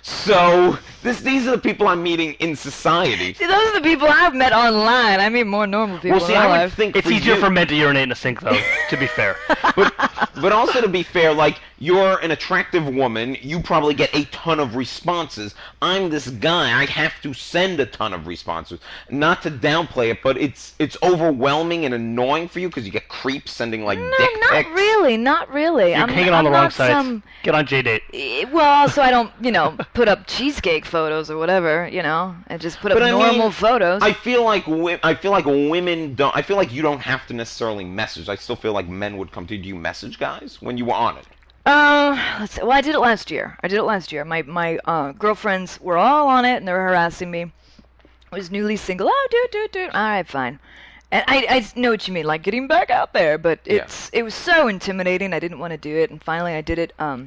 So this, these are the people I'm meeting in society. See, those are the people I've met online. I mean, more normal people Well, see, in real I would life. think It's for easier you, for men to urinate in a sink, though, to be fair. but but also to be fair, like you're an attractive woman, you probably get a ton of responses. I'm this guy, I have to send a ton of responses. Not to downplay it, but it's it's overwhelming and annoying for you because you get creeps sending like No, dick not pics. really, not really. You're I'm, hanging I'm on the wrong not sites. some- Get on J-Date. Eh, Well, so I don't, you know, put up cheesecake photos or whatever, you know, and just put up But I normal mean, photos. I feel like wi- I feel like women don't. I feel like you don't have to necessarily message. I still feel like men would come to you. Do you message guys when you were on it? Uh, let's see. Well, I did it last year. I did it last year. My my uh, girlfriends were all on it, and they were harassing me. I was newly single. Oh, do do do. All right, fine. And I I know what you mean, like getting back out there, but Yeah. it's it was so intimidating. I didn't want to do it, and finally I did it. Um,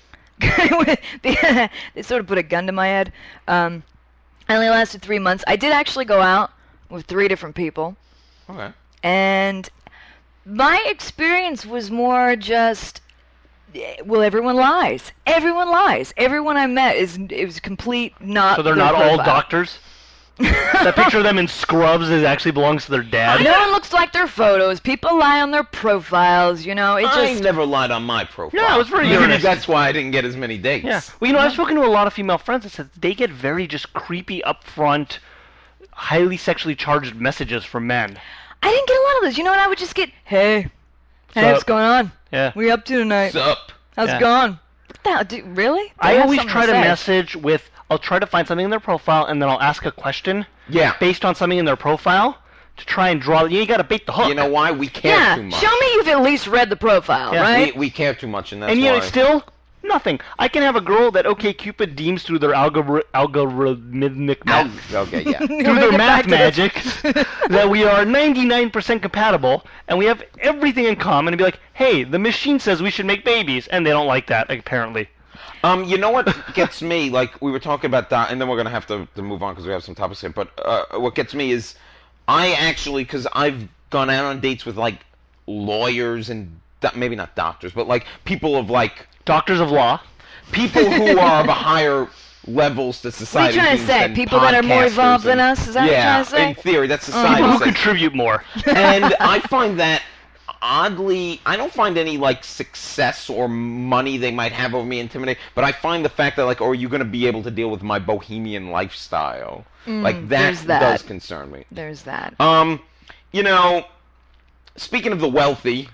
they sort of put a gun to my head. Um, I only lasted three months. I did actually go out with three different people. Okay. And my experience was more just well, everyone lies. Everyone lies. Everyone I met is it was complete not. So they're their not all profile. doctors? That picture of them in scrubs is actually belongs to their dad. No one looks like their photos. People lie on their profiles. You know, it I just. never lied on my profile. Yeah, it was very Maybe earnest. that's why I didn't get as many dates. Yeah. Well, you know, I've spoken to a lot of female friends that said they get very just creepy, upfront, highly sexually charged messages from men. I didn't get a lot of those. You know what? I would just get, hey, hey, Sup? what's going on? Yeah. What are you up to tonight? Sup? How's Yeah. it going? What the hell? Dude, really? They I have always something try to say. message with, I'll try to find something in their profile, and then I'll ask a question Yeah. based on something in their profile to try and draw. You, know, you got to bait the hook. You know why? We care Yeah, too much. show me you've at least read the profile, Yeah. right? We, we care too much, and that's and you why. know, still nothing. I can have a girl that OkCupid deems through their algori- algorithmic Al- math, okay, yeah. through We'll their get math back to this. magic, that we are ninety-nine percent compatible, and we have everything in common, and be like, hey, the machine says we should make babies, and they don't like that, apparently. Um, you know what gets me? Like we were talking about that, and then we're gonna have to, to move on because we have some topics here. But uh, what gets me is, I actually, because I've gone out on dates with like lawyers and do- maybe not doctors, but like people of like Doctors of law. people who are of a higher levels to What are society. you trying to say? than People that are more podcasters evolved than and- us? Is that yeah, what you're trying in to say? theory, that's People society. who says. contribute more. And I find that oddly, I don't find any like success or money they might have over me intimidating, but I find the fact that like, oh, are you going to be able to deal with my bohemian lifestyle? like that, there's that. does concern me. There's that. Um, you know, speaking of the wealthy,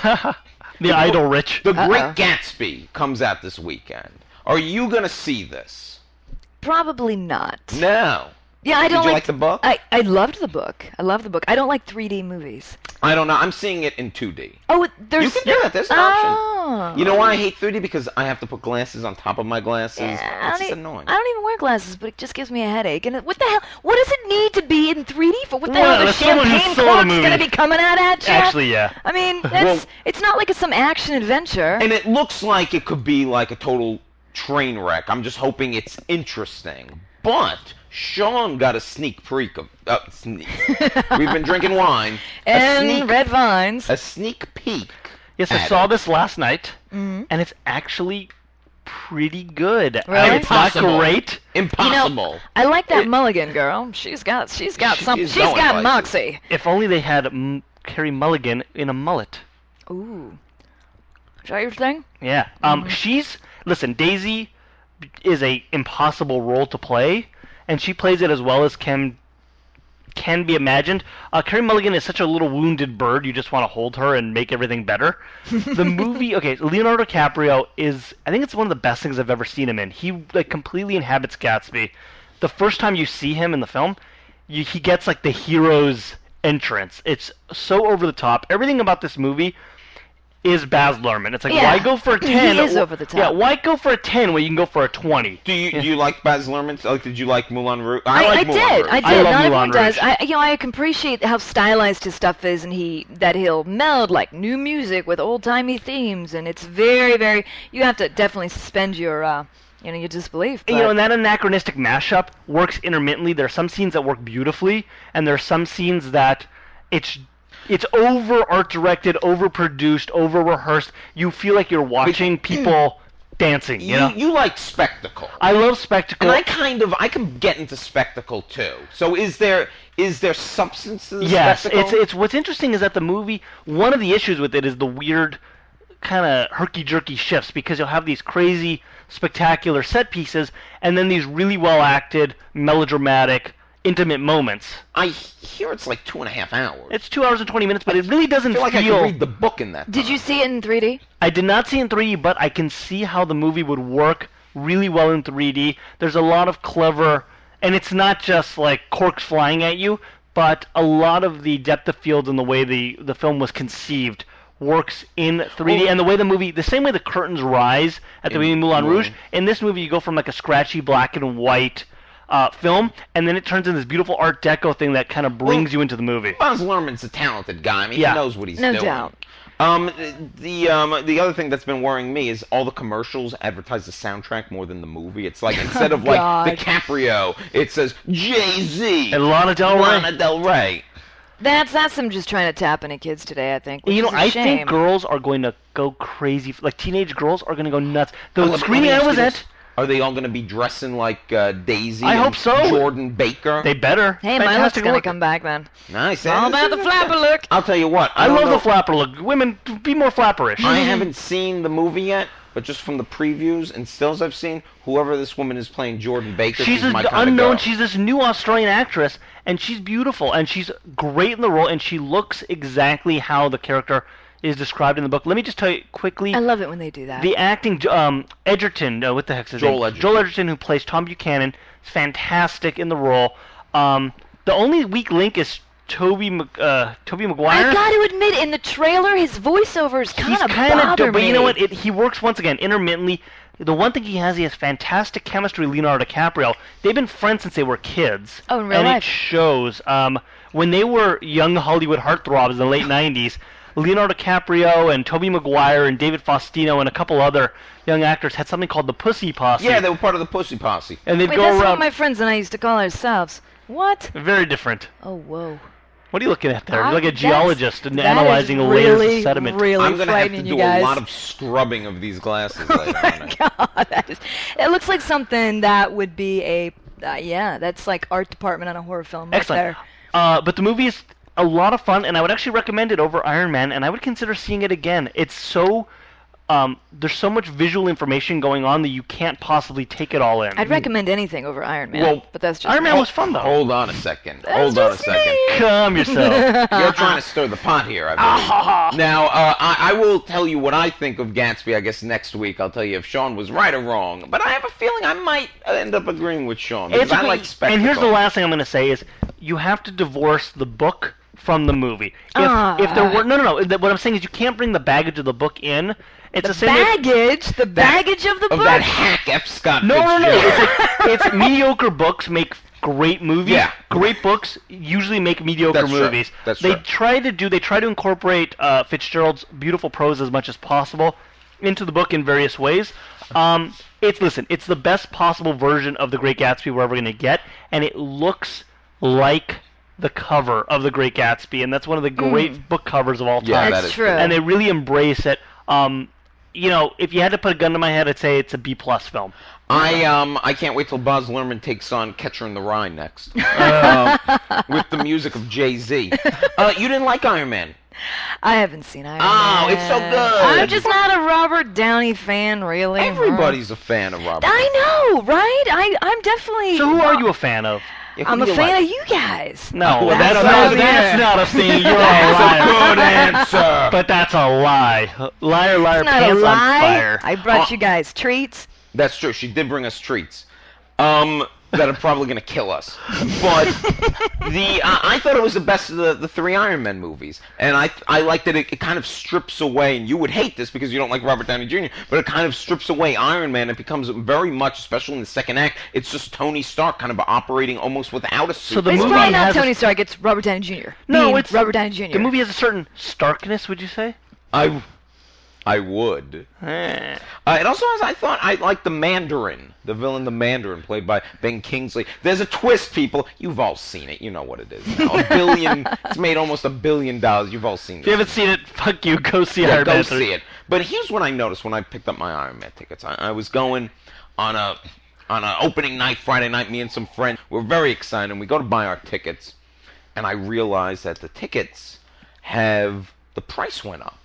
The idle rich. The Uh-oh. Great Gatsby comes out this weekend. Are you going to see this? Probably not. No. Yeah, I Did don't you like, like the book? I, I loved the book. I love the book. I don't like three D movies. I don't know. I'm seeing it in two D. Oh, there's. You can do that. There's an oh. option. You know why I hate three D? Because I have to put glasses on top of my glasses. Yeah, I it's don't, just e- annoying. I don't even wear glasses, but it just gives me a headache. And it- what the hell? What does it need to be in three D for? What the Well, hell? The as someone who champagne saw the cork's movie- gonna be coming out at you? Actually, yeah. I mean, it's Well- it's not like it's some action adventure. And it looks like it could be like a total train wreck. I'm just hoping it's interesting. But Sean got a sneak peek of. Uh, sneak. We've been drinking wine. A And sneak, red vines. a sneak peek. Yes, I at saw it. this last night, Mm-hmm. and it's actually pretty good. Really? Uh, it's not Impossible. great. Impossible. I like that It- Mulligan girl. She's got she's got She some is she's going got places. moxie. If only they had M- Carrie Mulligan in a mullet. Ooh. Is that your thing? Yeah. Um, Mm-hmm. she's listen. Daisy is a impossible role to play, and she plays it as well as can can be imagined. Uh, Carrie Mulligan is such a little wounded bird. You just want to hold her and make everything better. The movie, okay, Leonardo DiCaprio is. I think it's one of the best things I've ever seen him in. He like completely inhabits Gatsby. The first time you see him in the film, you, he gets like the hero's entrance. It's so over the top. Everything about this movie is Baz Luhrmann. It's like, Yeah. why go for a He ten? is over the top. Yeah, why go for a ten when you can go for a twenty? Do you do you like Baz Luhrmann? Like, did you like Moulin Rouge? I, I, like I Moulin did. Rouge. I did. I love Not everyone Moulin does. Rouge. I, you know, I can appreciate how stylized his stuff is, and he that he'll meld like new music with old timey themes, and it's very, very. You have to definitely suspend your, uh, you know, your disbelief. But You know, and that anachronistic mashup works intermittently. There are some scenes that work beautifully, and there are some scenes that it's it's over art directed, over produced, over rehearsed. You feel like you're watching people dancing. You You, know, you like spectacle. I love spectacle. And I kind of I can get into spectacle too. So is there is there substance to the Yes, spectacle? it's it's what's interesting is that the movie. One of the issues with it is the weird, kind of herky-jerky shifts because you'll have these crazy, spectacular set pieces, and then these really well acted, melodramatic, intimate moments. I hear it's like two and a half hours. It's two hours and twenty minutes, but it really I doesn't feel like I feel. could read the book in that. did time. you see it in three D? I did not see it in three D, but I can see how the movie would work really well in three D. There's a lot of clever, and it's not just like corks flying at you, but a lot of the depth of field and the way the, the film was conceived works in three D, Well- and the way the movie, the same way the curtains rise at the In beginning of Moulin Rouge, Moulin. in this movie you go from like a scratchy black and white uh, film, and then it turns into this beautiful Art Deco thing that kind of brings Well- you into the movie. Baz Luhrmann's a talented guy. I mean, Yeah. he knows what he's No doing. doubt. Um, the um, the other thing that's been worrying me is all the commercials advertise the soundtrack more than the movie. It's like instead of like God. DiCaprio, it says Jay Z, And Lana Del Rey. Lana Del Rey. That's that's them just trying to tap into kids today, I think. Which You know, is a I shame. think girls are going to go crazy. Like, teenage girls are going to go nuts. The Oh, let me- screening let me I ask was you at, this. Are they all going to be dressing like uh, Daisy I and hope so. Jordan Baker? they better. Hey, my look's Fantastic gonna look. come back then. Nice. It's all about the flapper look. I'll tell you what. I, I don't love know- the flapper look. Women, be more flapperish. I haven't seen the movie yet, but just from the previews and stills I've seen, whoever this woman is playing Jordan Baker, She's she's an my kind unknown. of girl. She's this new Australian actress, and she's beautiful, and she's great in the role, and she looks exactly how the character is described in the book. Let me just tell you quickly. I love it when they do that. The acting, um, Edgerton, uh, what the heck's his Joel name? Edgerton. Joel Edgerton, who plays Tom Buchanan, is fantastic in the role. Um, the only weak link is Toby, Mc- uh, Toby Maguire. I got to admit, in the trailer, his voiceovers kind He's of kind bother of, but me. you know what? It, he works once again intermittently. The one thing he has, he has fantastic chemistry with Leonardo DiCaprio. They've been friends since they were kids. Oh, in real and life? it shows. Um, when they were young Hollywood heartthrobs in the late nineties, Leonardo DiCaprio and Tobey Maguire and David Faustino and a couple other young actors had something called the Pussy Posse. Yeah, they were part of the Pussy Posse. and they'd Wait, go that's around. what my friends and I used to call ourselves. What? Very different. Oh, whoa. What are you looking at there? Ah, You're like a that's- geologist and that analyzing is the layers really, of sediment. really I'm going to have to frightening, do you guys. a lot of scrubbing of these glasses later on. God, that is, it looks like something that would be a, uh, yeah, that's like art department on a horror film right Excellent. there. Uh, but the movie is a lot of fun, and I would actually recommend it over Iron Man, and I would consider seeing it again. It's so... Um, there's so much visual information going on that you can't possibly take it all in. I'd recommend anything over Iron Man, Well, but that's just Iron me. Man was fun, though. Hold on a second. Hold on a just second. me. Calm yourself. You're trying to stir the pot here, I believe. Now, uh, I, I will tell you what I think of Gatsby, I guess, next week. I'll tell you if Sean was right or wrong. But I have a feeling I might end up agreeing with Sean. Because It's I a- like spectacle. and here's the last thing I'm going to say is you have to divorce the book from the movie. If, Ah. if there were no, no, no. th- What I'm saying is you can't bring the baggage of the book in. It's The the same. way- baggage, the baggage of the Of book. that hack F. Scott No, no, no. Fitzgerald. It's, like, it's mediocre books make great movies. Yeah. Great books usually make mediocre That's true. movies. That's they true. try to do. They try to incorporate uh, Fitzgerald's beautiful prose as much as possible into the book in various ways. Um, it's listen. It's the best possible version of The Great Gatsby we're ever going to get, and it looks like the cover of The Great Gatsby, and that's one of the great book covers of all time. Yeah, That's that is true. And they really embrace it. Um, you know, if you had to put a gun to my head, I'd say it's a B plus film. I um I can't wait till Baz Luhrmann takes on Catcher in the Rye next, um, with the music of Jay-Z. Uh, you didn't like Iron Man? I haven't seen Iron Oh, Man. it's so good. I'm just not a Robert Downey fan, really. Everybody's a fan of Robert. I know, right? I, I'm definitely. So who are you a fan of? Yeah, who I'm do a you fan like? of you guys. No, Well, that, that's no, not the that's answer. not a thing. You're a That's a liar. good answer. But that's a lie. Liar, liar, It's not a pants lie. on fire. I brought Uh, you guys treats. That's true. She did bring us treats. Um, that are probably gonna kill us. But the uh, I thought it was the best of the, the three Iron Man movies, and I I like that it, it kind of strips away. And you would hate this because you don't like Robert Downey Junior But it kind of strips away Iron Man. It becomes very much, especially in the second act, it's just Tony Stark kind of operating almost without a suit. So the It's movie probably not has a- Tony Stark. It's Robert Downey Junior No, Being it's Robert Downey Junior The movie has a certain starkness, would you say? I I would. Eh. Uh, it also has, I thought, I liked the Mandarin, the villain, the Mandarin, played by Ben Kingsley. There's a twist, people. You've all seen it. You know what it is now. A billion, it's made almost a billion dollars. You've all seen it. If you haven't seen it, fuck you. Go see Yeah, Iron go Man see three. it. But here's what I noticed when I picked up my Iron Man tickets. I, I was going on a on an opening night, Friday night, me and some friends. We're very excited, and we go to buy our tickets, and I realize that the tickets have, the price went up.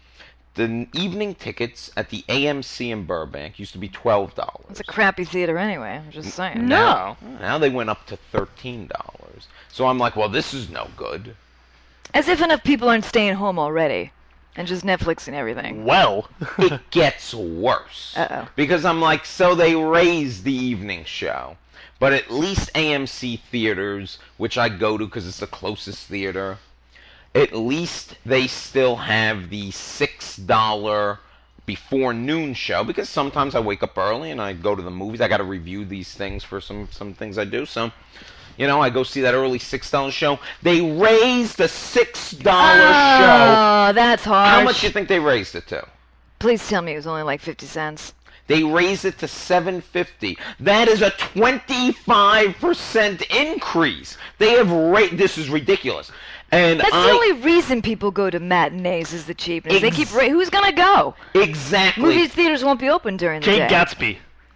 The evening tickets at the A M C in Burbank used to be twelve dollars. It's a crappy theater anyway. I'm just saying. No. Now they went up to thirteen dollars. So I'm like, well, this is no good. As if enough people aren't staying home already, and just Netflixing everything. Well. It gets worse. Uh-oh. Because I'm like, so they raised the evening show. But at least A M C theaters, which I go to because it's the closest theater, at least they still have the six dollar before noon show, because sometimes I wake up early and I go to the movies. I got to review these things for some, some things I do. So, you know, I go see that early six dollar show. They raised the six dollar show. Oh, that's harsh. How much do you think they raised it to? Please tell me it was only like fifty cents. They raised it to seven fifty. That is a twenty-five percent increase. They have raised. This is ridiculous. And That's I, the only reason people go to matinees is the cheapness. Ex- they keep ra- who's gonna go? Exactly. Movie theaters won't be open during the Jake day. Gatsby.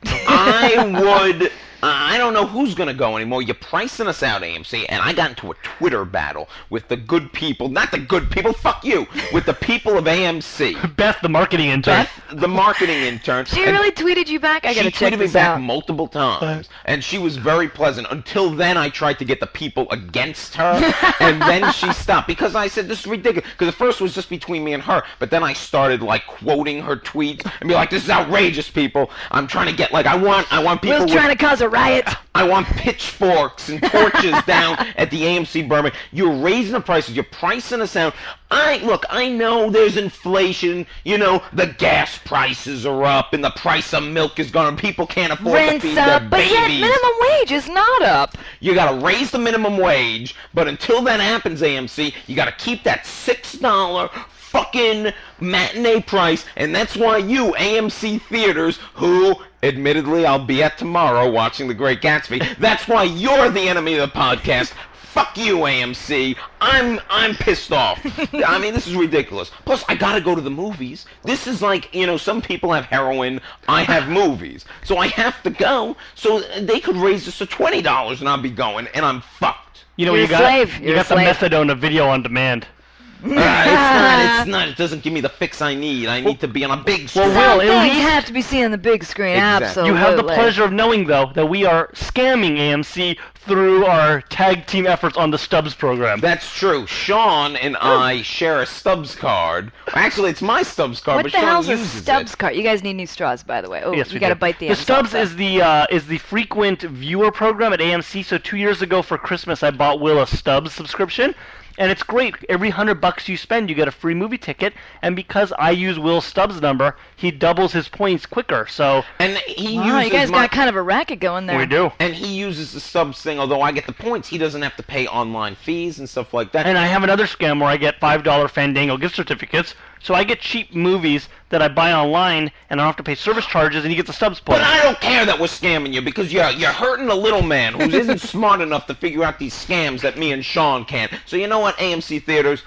I would. I don't know who's going to go anymore. You're pricing us out, A M C, and I got into a Twitter battle with the good people. Not the good people, fuck you. With the people of A M C. Beth, the marketing intern. Beth, the marketing intern. She and really tweeted you back? I gotta she check tweeted me this back out. multiple times, and she was very pleasant. Until then, I tried to get the people against her, and then she stopped because I said this is ridiculous. Because at first it was just between me and her, but then I started like quoting her tweets and be like, "This is outrageous, people. I'm trying to get like I want I want people." Will's with, trying to cause a riot. I want pitchforks and torches down at the A M C Birmingham. You're raising the prices. You're pricing us out. I look. I know there's inflation. You know the gas prices are up, and the price of milk is gone. People can't afford to Rent's feed up, their but babies. yet minimum wage is not up. You got to raise the minimum wage, but until that happens, A M C, you got to keep that six dollar fucking matinee price, and that's why you A M C theaters, who admittedly I'll be at tomorrow watching The Great Gatsby, that's why you're the enemy of the podcast. Fuck you, A M C. I'm I'm pissed off. I mean, this is ridiculous. Plus, I gotta go to the movies. This is like, you know, some people have heroin. I have movies. So I have to go. So they could raise this to twenty dollars and I'll be going, and I'm fucked. You know, You're you a got slave. you You're got a the slave. methadone of video on demand. Uh, it's not, it's not, it doesn't give me the fix I need. I need to be on a big screen. Well, Some Will, at things least- have to be seen on the big screen. Exactly. Absolutely. You have the pleasure of knowing, though, that we are scamming A M C through our tag team efforts on the Stubbs program. That's true. Sean and I share a Stubbs card. Actually, it's my Stubbs card, What but the Sean hell's a uses Stubbs it. card? You guys need new straws, by the way. Oh, Yes, you we got to do. bite the The ends Stubbs off, is the uh, is the frequent viewer program at A M C. So two years ago for Christmas, I bought Will a Stubbs subscription, and it's great. Every hundred bucks you spend, you get a free movie ticket. And because I use Will's Stubbs number, he doubles his points quicker. So And he Wow, uses you guys my, got kind of a racket going there. we do. and he uses the Stubbs thing. Although I get the points, he doesn't have to pay online fees and stuff like that. And I have another scam where I get five dollar Fandango gift certificates. So I get cheap movies that I buy online, and I don't have to pay service charges, and you get the Stubbs But points. I don't care that we're scamming you because you're you're hurting a little man who isn't smart enough to figure out these scams that me and Sean can. So you know what, A M C theaters,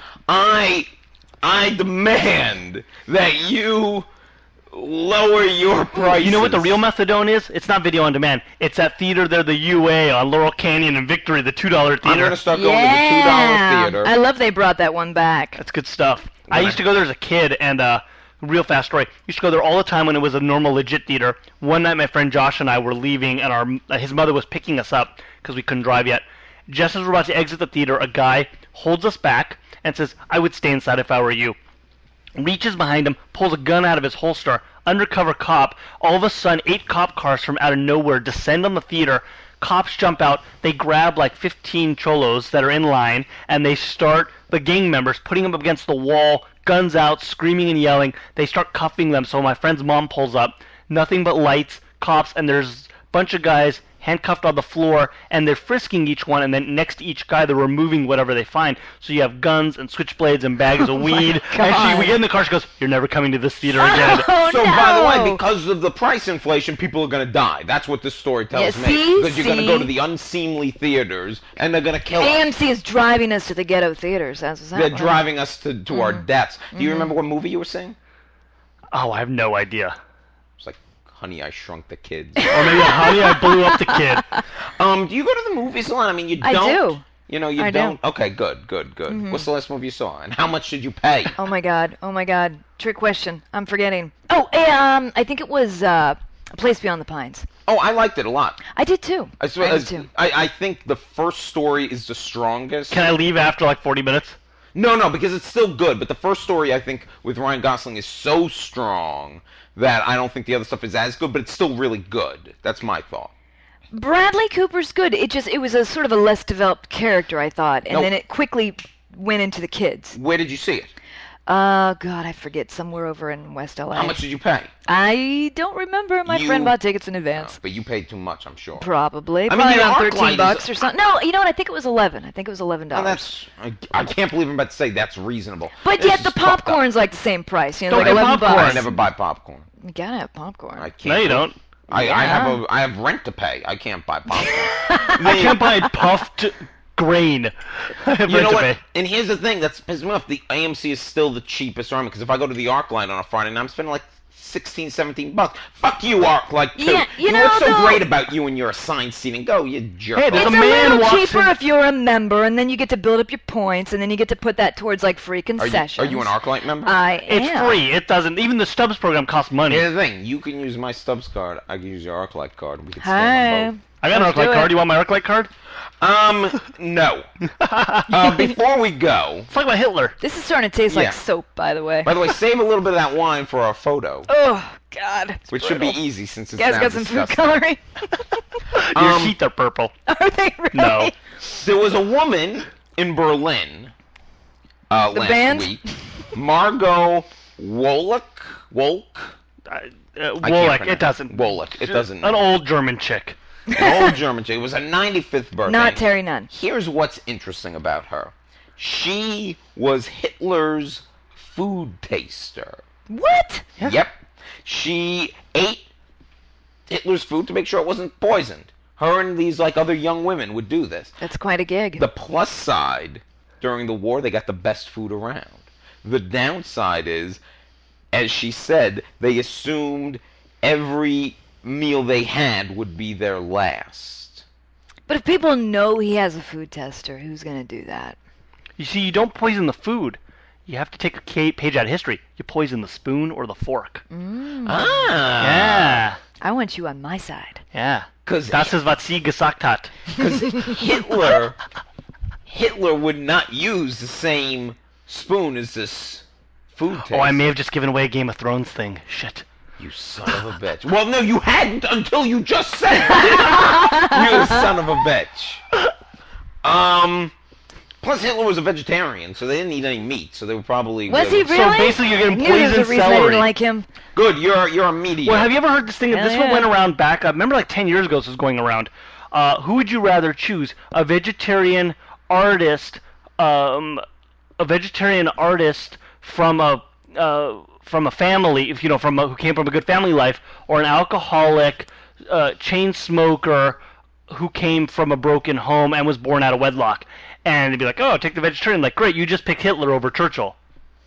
I I demand that you lower your prices. You know what the real methadone is? It's not video on demand. It's that theater there, the U A on Laurel Canyon and Victory, the two dollar I'm theater. gonna start going to the two dollar Yeah. theater. I love they brought that one back. That's good stuff. I When used I- to go there as a kid, and uh, real fast story. Used to go there all the time when it was a normal, legit theater. One night, my friend Josh and I were leaving, and our uh, his mother was picking us up because we couldn't drive yet. Just as we're about to exit the theater, a guy holds us back and says, "I would stay inside if I were you." Reaches behind him, pulls a gun out of his holster. Undercover cop. All of a sudden, eight cop cars from out of nowhere descend on the theater. Cops jump out. They grab like fifteen cholos that are in line, and they start, the gang members, putting them up against the wall, guns out, screaming and yelling. They start cuffing them, so my friend's mom pulls up. Nothing but lights, cops, and there's a bunch of guys handcuffed on the floor, and they're frisking each one, and then next to each guy they're removing whatever they find. So you have guns and switchblades and bags of weed. And she, we get in the car, she goes, "You're never coming to this theater again." Oh, So, no. by the way, because of the price inflation, people are going to die. That's what this story tells Yeah, me. see? Because you're going to See? go to the unseemly theaters, and they're going to kill us. A M C is driving us to the ghetto theaters. That's what's They're happening. driving us to, to our Mm-hmm. deaths. Do you remember what movie you were seeing? Oh, I have no idea. It's like Honey, I Shrunk the Kids. Or maybe Honey, I Blew Up the Kid. um, do you go to the movies a lot? I mean, you I don't. do. You know, you I do. don't. Okay, good, good, good. Mm-hmm. What's the last movie you saw, and how much did you pay? Oh my god. Oh my god. Trick question. I'm forgetting. Oh, eh, um, I think it was uh, A Place Beyond the Pines. Oh, I liked it a lot. I did too. I, swear, I did as- too. I, I think the first story is the strongest. Can I leave after like forty minutes? No, no, because it's still good. But the first story, I think, with Ryan Gosling is so strong that I don't think the other stuff is as good, but it's still really good. That's my thought. Bradley Cooper's good. It just it was a sort of a less developed character, I thought, and Nope. then it quickly went into the kids. Where did you see it? Uh, God, I forget. Somewhere over in West L A. How much did you pay? I don't remember. My You- friend bought tickets in advance. Oh, but you paid too much, I'm sure. Probably. I mean, Probably the around ArcLight thirteen is- bucks or something. No, you know what? I think it was eleven. I think it was eleven Well, dollars. that's I, I can't believe I'm about to say that's reasonable. But This yet is the fucked up. popcorn's like the same price. You know, Don't like get eleven popcorn. I bucks. never buy popcorn. You gotta have popcorn. I can't. No, you don't. I, I Yeah. have a I have rent to pay. I can't buy popcorn. I can't buy puffed grain. I have You rent know to what? pay. And here's the thing that's pissing me off. The A M C is still the cheapest army because if I go to the ArcLight on a Friday night, I'm spending like sixteen, seventeen bucks. Fuck you, ArcLight too. Yeah, you know, what's so though- great about you and your assigned seating? Go, you jerk. Hey, there's It's a a, man little walks cheaper in- if you're a member, and then you get to build up your points, and then you get to put that towards like free are you, concessions. are you an ArcLight member? I It's am. free. It doesn't. Even the Stubbs program costs money. Here's the thing. You can use my Stubbs card. I can use your ArcLight card. We can Hi. stand on I got an Let's ArcLight do card. it. You want my ArcLight card? both. Um, no. uh, before we go, Let's talk about Hitler. This is starting to taste Yeah. like soap, by the way. by the way, save a little bit of that wine for our photo, Oh God. It's which should be brutal. easy since it's You guys now got some food disgusting. coloring? Your Um, teeth are purple. Are they really? No. There was a woman in Berlin uh, The last band? week, Margot Woloch. Wolk? Uh, uh, I can't Woloch. pronounce It doesn't. Woloch. It doesn't. An old German chick. An old German chick. It was her ninety-fifth birthday. Not Terry Nunn. Here's what's interesting about her. She was Hitler's food taster. What? Yep. She ate Hitler's food to make sure it wasn't poisoned. Her and these like other young women would do this. That's quite a gig. The plus side, during the war, they got the best food around. The downside is, as she said, they assumed every meal they had would be their last. But if people know he has a food tester, who's gonna do that? You see, you don't poison the food. You have to take a ca- page out of history. You poison the spoon or the fork. Mm. Ah. Yeah. I want you on my side. Yeah. Because Das ist, was sie gesagt hat. Hitler, Hitler would not use the same spoon as this food taster. Oh, I may have just given away a Game of Thrones thing. Shit. You son of a bitch. Well, no, you hadn't until you just said it. You son of a bitch. Um. Plus, Hitler was a vegetarian, so they didn't eat any meat. So they were probably Was he really- really? basically you're getting I knew there was a poisoned reason I celery. didn't like him. good. You're you're a meat eater. Well, have you ever heard this thing? This Hell one yeah. went around back. Uh, remember, like ten years ago, this was going around. Uh, who would you rather choose? A vegetarian artist, um, a vegetarian artist from a uh, from a family, if you know, from a, who came from a good family life, or an alcoholic, uh, chain smoker who came from a broken home and was born out of wedlock? And they'd be like, "Oh, take the vegetarian." Like, great, you just picked Hitler over Churchill.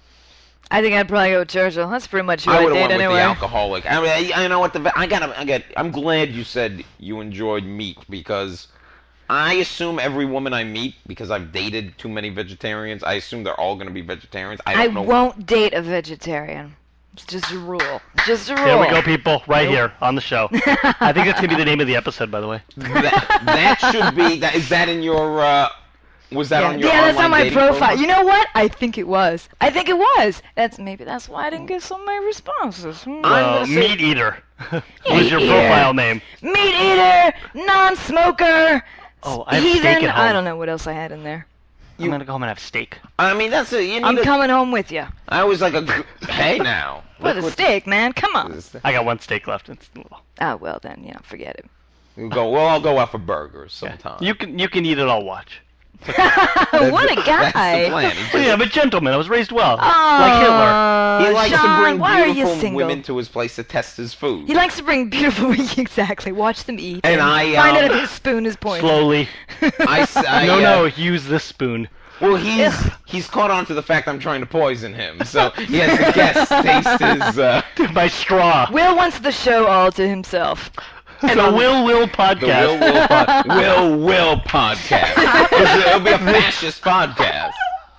I think I'd probably go with Churchill. That's pretty much who I I would have did went with anyway. the alcoholic. I mean, I, I know what the ve- I got. I got. I'm glad you said you enjoyed meat because I assume every woman I meet, because I've dated too many vegetarians, I assume they're all going to be vegetarians. I I don't know. won't date a vegetarian. It's just a rule. Just a rule. There we go, people, right here on the show. I think that's gonna be the name of the episode, by the way. that, that should be. That is that in your. Uh, was that Yeah, on your yeah, that's on online my dating profile. profile? You know what? I think it was. I think it was. That's maybe that's why I didn't get so many responses. Hmm. I'm Uh, gonna say- meat eater was your Meat profile eater. name. Meat eater, non-smoker. Oh, I have heathen. steak at home. I don't know what else I had in there. I'm gonna go home and have steak. I mean, that's a. You need I'm a, coming home with you. I was like a. gr- Hey now. With Look a what- steak, man. Come on. this- I got one steak left. It's a little. Oh well, then you know, forget it. We'll go. Well, I'll go out for burgers Yeah. sometime. You can you can eat it. I'll watch. what a guy. That's the plan. He just- Well, yeah, I'm a gentleman. I was raised well, Oh, like Hitler. He likes Sean, to bring why are you beautiful single? women to his place to test his food. He likes to bring beautiful exactly. Watch them eat. And I, find um, out if his spoon is poisoned. Slowly. I, s- I, no, uh, no, use this spoon. Well, he's he's caught on to the fact I'm trying to poison him, so he has to guess taste his. Uh, By straw. Will wants the show all to himself. the Will Will the podcast. Will Will pod- Will Will podcast. It'll, it'll be a fascist podcast.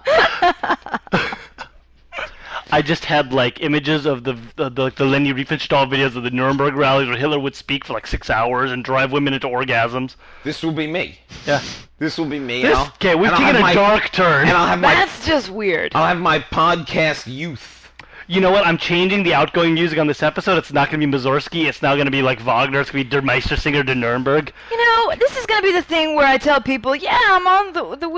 I just had like images of the the, the, the Leni Riefenstahl videos of the Nuremberg rallies where Hitler would speak for like six hours and drive women into orgasms. This will be me. Yeah. This will be me. This, and I'll- okay, we've and I'll taken a have my- dark turn. And I'll have my That's just weird. I'll have my podcast youth. You know what? I'm changing the outgoing music on this episode. It's not going to be Mussorgsky. It's now going to be like Wagner. It's going to be Der Meistersinger de Nuremberg. You know, this is gonna be the thing where I tell people, yeah, I'm on the the Will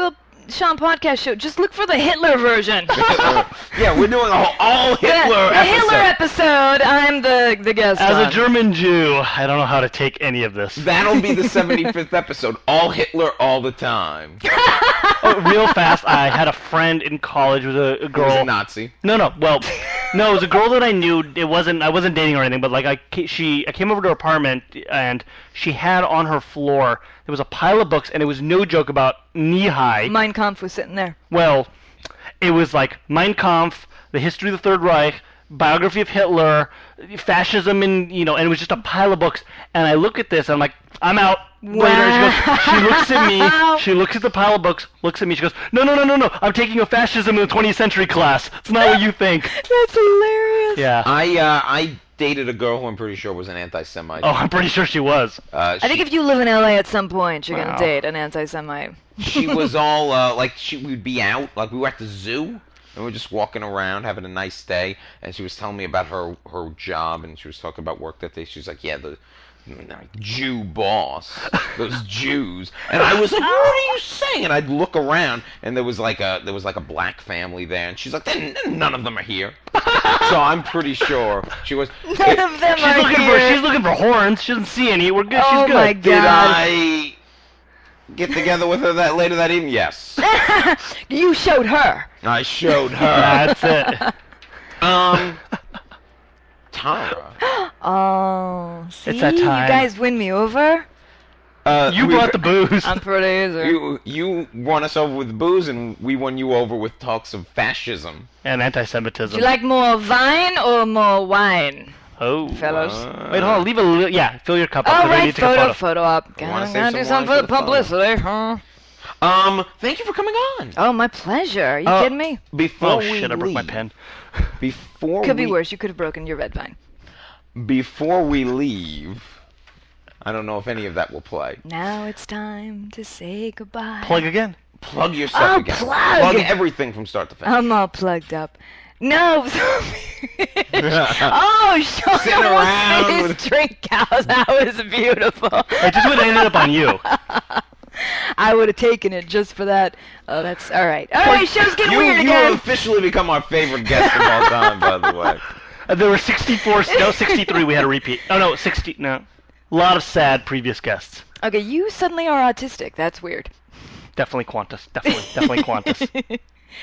Sean podcast show. Just look for the Hitler version. Yeah, we're doing a whole all Hitler the, the episode. Hitler episode. I'm the the guest. As on. a German Jew, I don't know how to take any of this. That'll be the seventy-fifth episode. All Hitler all the time. Oh, real fast, I had a friend in college with a, a He girl. was a Nazi. No, no. Well, no, it was a girl that I knew. It wasn't. I wasn't dating or anything. But like, I ca- she, I came over to her apartment, and she had on her floor there was a pile of books, and it was no joke about knee high. Mein Kampf was sitting there. Well, it was like Mein Kampf, the history of the Third Reich, biography of Hitler, fascism, and you know, and it was just a pile of books. And I look at this, and I'm like, I'm out. Later, she goes. She looks at me. She looks at the pile of books. Looks at me. She goes, No, no, no, no, no. I'm taking a fascism in the twentieth century class. It's not what you think. That's hilarious. Yeah. I uh, I dated a girl who I'm pretty sure was an anti-Semite. Oh, I'm pretty sure she was. Uh, I think she- if you live in L A at some point, you're Wow. gonna date an anti-Semite. she was all uh, like she would be out, like we were at the zoo and we were just walking around having a nice day, and she was telling me about her her job, and she was talking about work that day. She was like, yeah, the like, Jew boss, those Jews, and I was like, what are you saying? And I'd look around, and there was like a there was like a black family there, and she's like, then none of them are here. So I'm pretty sure she was. None of them She's are looking here. for. She's looking for horns. She doesn't see any. We're good. Oh She's good. my Did God. I get together with her that later that evening? Yes. You showed her. I showed her. That's it. Um, Tara. Oh, see, that you time. guys win me over. Uh, You we- brought the booze. I'm pretty easy. You you won us over with booze, and we won you over with talks of fascism. And Do anti-Semitism. you like more vine or more wine, Oh. fellas? Uh, Wait, hold on. Leave a li- yeah. Fill your cup up. Oh, 'cause I right, need to take a photo, photo. photo up. I wanna Gotta, save gotta some do something wine for for the the photo. publicity, huh? Um, thank you for coming on. Oh, my pleasure. Are you Uh, kidding me? Before Oh we shit! I broke my leave- pen. Before Could be we, worse. You could have broken your red vine. Before we leave, I don't know if any of that will play. Now it's time to say goodbye. Plug again. Plug your stuff Oh, again. plug! Plug everything from start to finish. I'm all plugged up. No. Oh, Sean Sitting almost around spit his with- drink out. That was beautiful. It just would have ended up on you. I would have taken it just for that. Oh, that's all right. All right, show's getting you weird you again. have officially become our favorite guest of all time, by the way. Uh, there were sixty-four. No, sixty-three. We had a repeat. Oh no, sixty. No, a lot of sad previous guests. Okay, you suddenly are autistic. That's weird. Definitely Qantas. Definitely, definitely Qantas.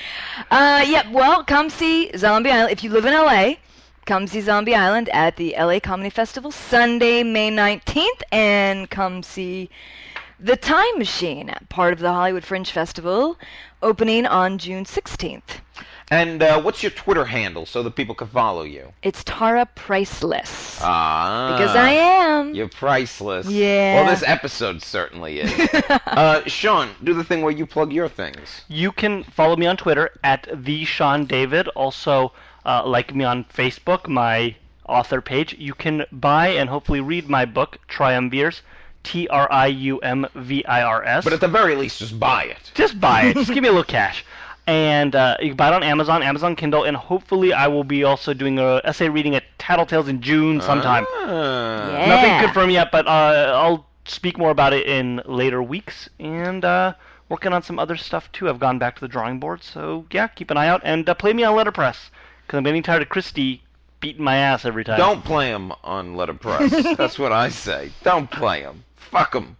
Uh, yeah, well, come see Zombie Island. If you live in L A, come see Zombie Island at the L A Comedy Festival Sunday, May nineteenth, and come see The Time Machine, part of the Hollywood Fringe Festival, opening on June sixteenth. And uh, what's your Twitter handle so that people can follow you? It's Tara Priceless. Ah. because I am. You're priceless. Yeah. Well, this episode certainly is. uh, Sean, do the thing where you plug your things. You can follow me on Twitter at the Sean David. Also, uh, like me on Facebook, my author page. You can buy and hopefully read my book, Triumvirs, T R I U M V I R S. But at the very least, just buy it. Just buy it. Just give me a little cash. And uh, you can buy it on Amazon, Amazon Kindle, and hopefully I will be also doing a essay reading at Tattletales in June sometime. Ah. Yeah. Nothing confirmed yet, but uh, I'll speak more about it in later weeks. And uh, working on some other stuff too. I've gone back to the drawing board, so yeah, keep an eye out and uh, play me on Letterpress because I'm getting tired of Christy beating my ass every time. Don't play them on letterpress. That's what I say. Don't play them. Fuck them.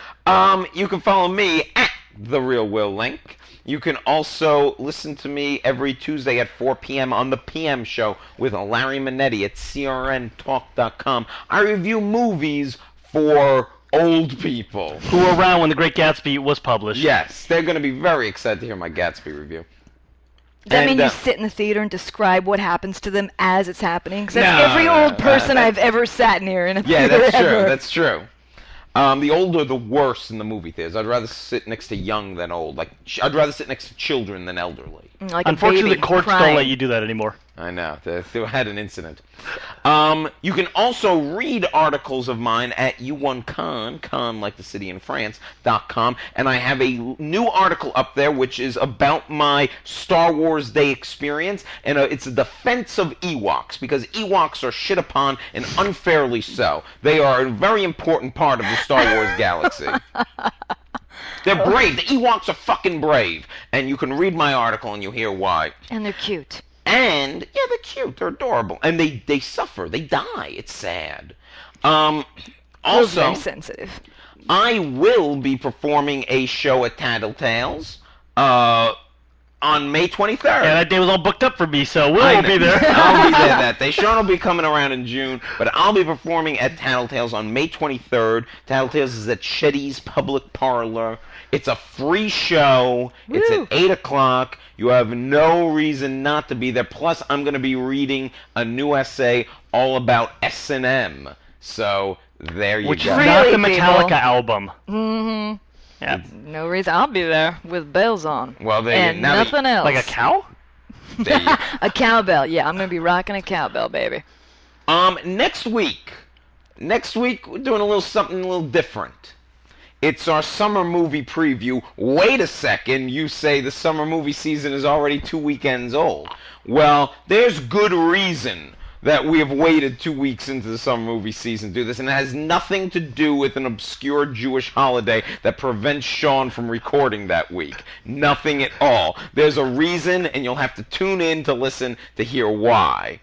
Um, you can follow me at The Real Will Link. You can also listen to me every Tuesday at four p.m. on the P M Show with Larry Manetti at C R N talk dot com. I review movies for old people. Who were around when The Great Gatsby was published. Yes, they're going to be very excited to hear my Gatsby review. Does that And, mean you uh, sit in the theater and describe what happens to them as it's happening? Because that's No, every no, old no, person that- I've ever sat near in a Yeah, theater that's true. ever. That's true. Um, the older, the worse in the movie theaters. I'd rather sit next to young than old. Like, ch- I'd rather sit next to children than elderly. Like a Unfortunately, baby the courts crying. don't let you do that anymore. I know. They, they had an incident. Um, you can also read articles of mine at U one Con, con like the city in France, dot com, and I have a l- new article up there which is about my Star Wars Day experience, and uh, it's a defense of Ewoks, because Ewoks are shit upon, and unfairly so. They are a very important part of the Star Wars galaxy. They're brave. The Ewoks are fucking brave. And you can read my article and you'll hear why. And they're cute. And, yeah, they're cute. They're adorable. And they, they suffer. They die. It's sad. Um, also, very sensitive. I will be performing a show at Tattletales uh, on May twenty-third. Yeah, that day was all booked up for me, so we'll I be know. there. I'll be there that day. Sean will be coming around in June, but I'll be performing at Tattletales on May twenty-third. Tattletales is at Shetty's Public Parlor. It's a free show. Woo. It's at eight o'clock. You have no reason not to be there. Plus, I'm going to be reading a new essay all about S and M. So, there you Which go. is not Really, the Metallica people? album. Mm-hmm. Yeah. No reason. I'll be there with bells on. Well, there you- and now that- nothing else. Like a cow? There you A cowbell. Yeah, I'm gonna be rocking a cowbell, baby. Um, next week, next week we're doing a little something a little different. It's our summer movie preview. Wait a second, you say the summer movie season is already two weekends old. Well, there's good reason that we have waited two weeks into the summer movie season to do this, and it has nothing to do with an obscure Jewish holiday that prevents Sean from recording that week. Nothing at all. There's a reason, and you'll have to tune in to listen to hear why.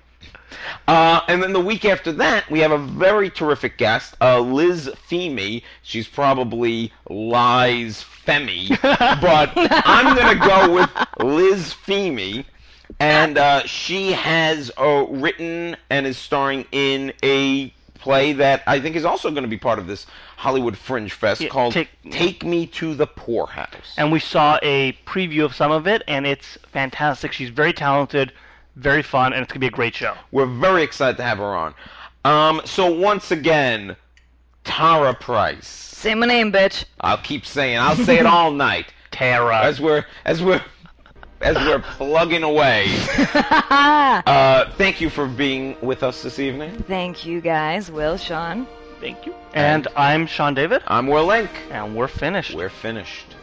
Uh, and then the week after that, we have a very terrific guest, uh, Liz Femi. She's probably Lies Femi, but I'm going to go with Liz Femi. And uh, she has uh, written and is starring in a play that I think is also going to be part of this Hollywood Fringe Fest Yeah, called take- Take Me to the Poorhouse. And we saw a preview of some of it, and it's fantastic. She's very talented, very fun, and it's going to be a great show. We're very excited to have her on. Um, so once again, Tara Price. Say my name, bitch. I'll keep saying. I'll say it all night Tara. as we're as we're as we're plugging away. Uh, thank you for being with us this evening. Thank you, guys. Will, Sean. Thank you. And I'm Sean David, I'm Will Link. and we're finished. We're finished.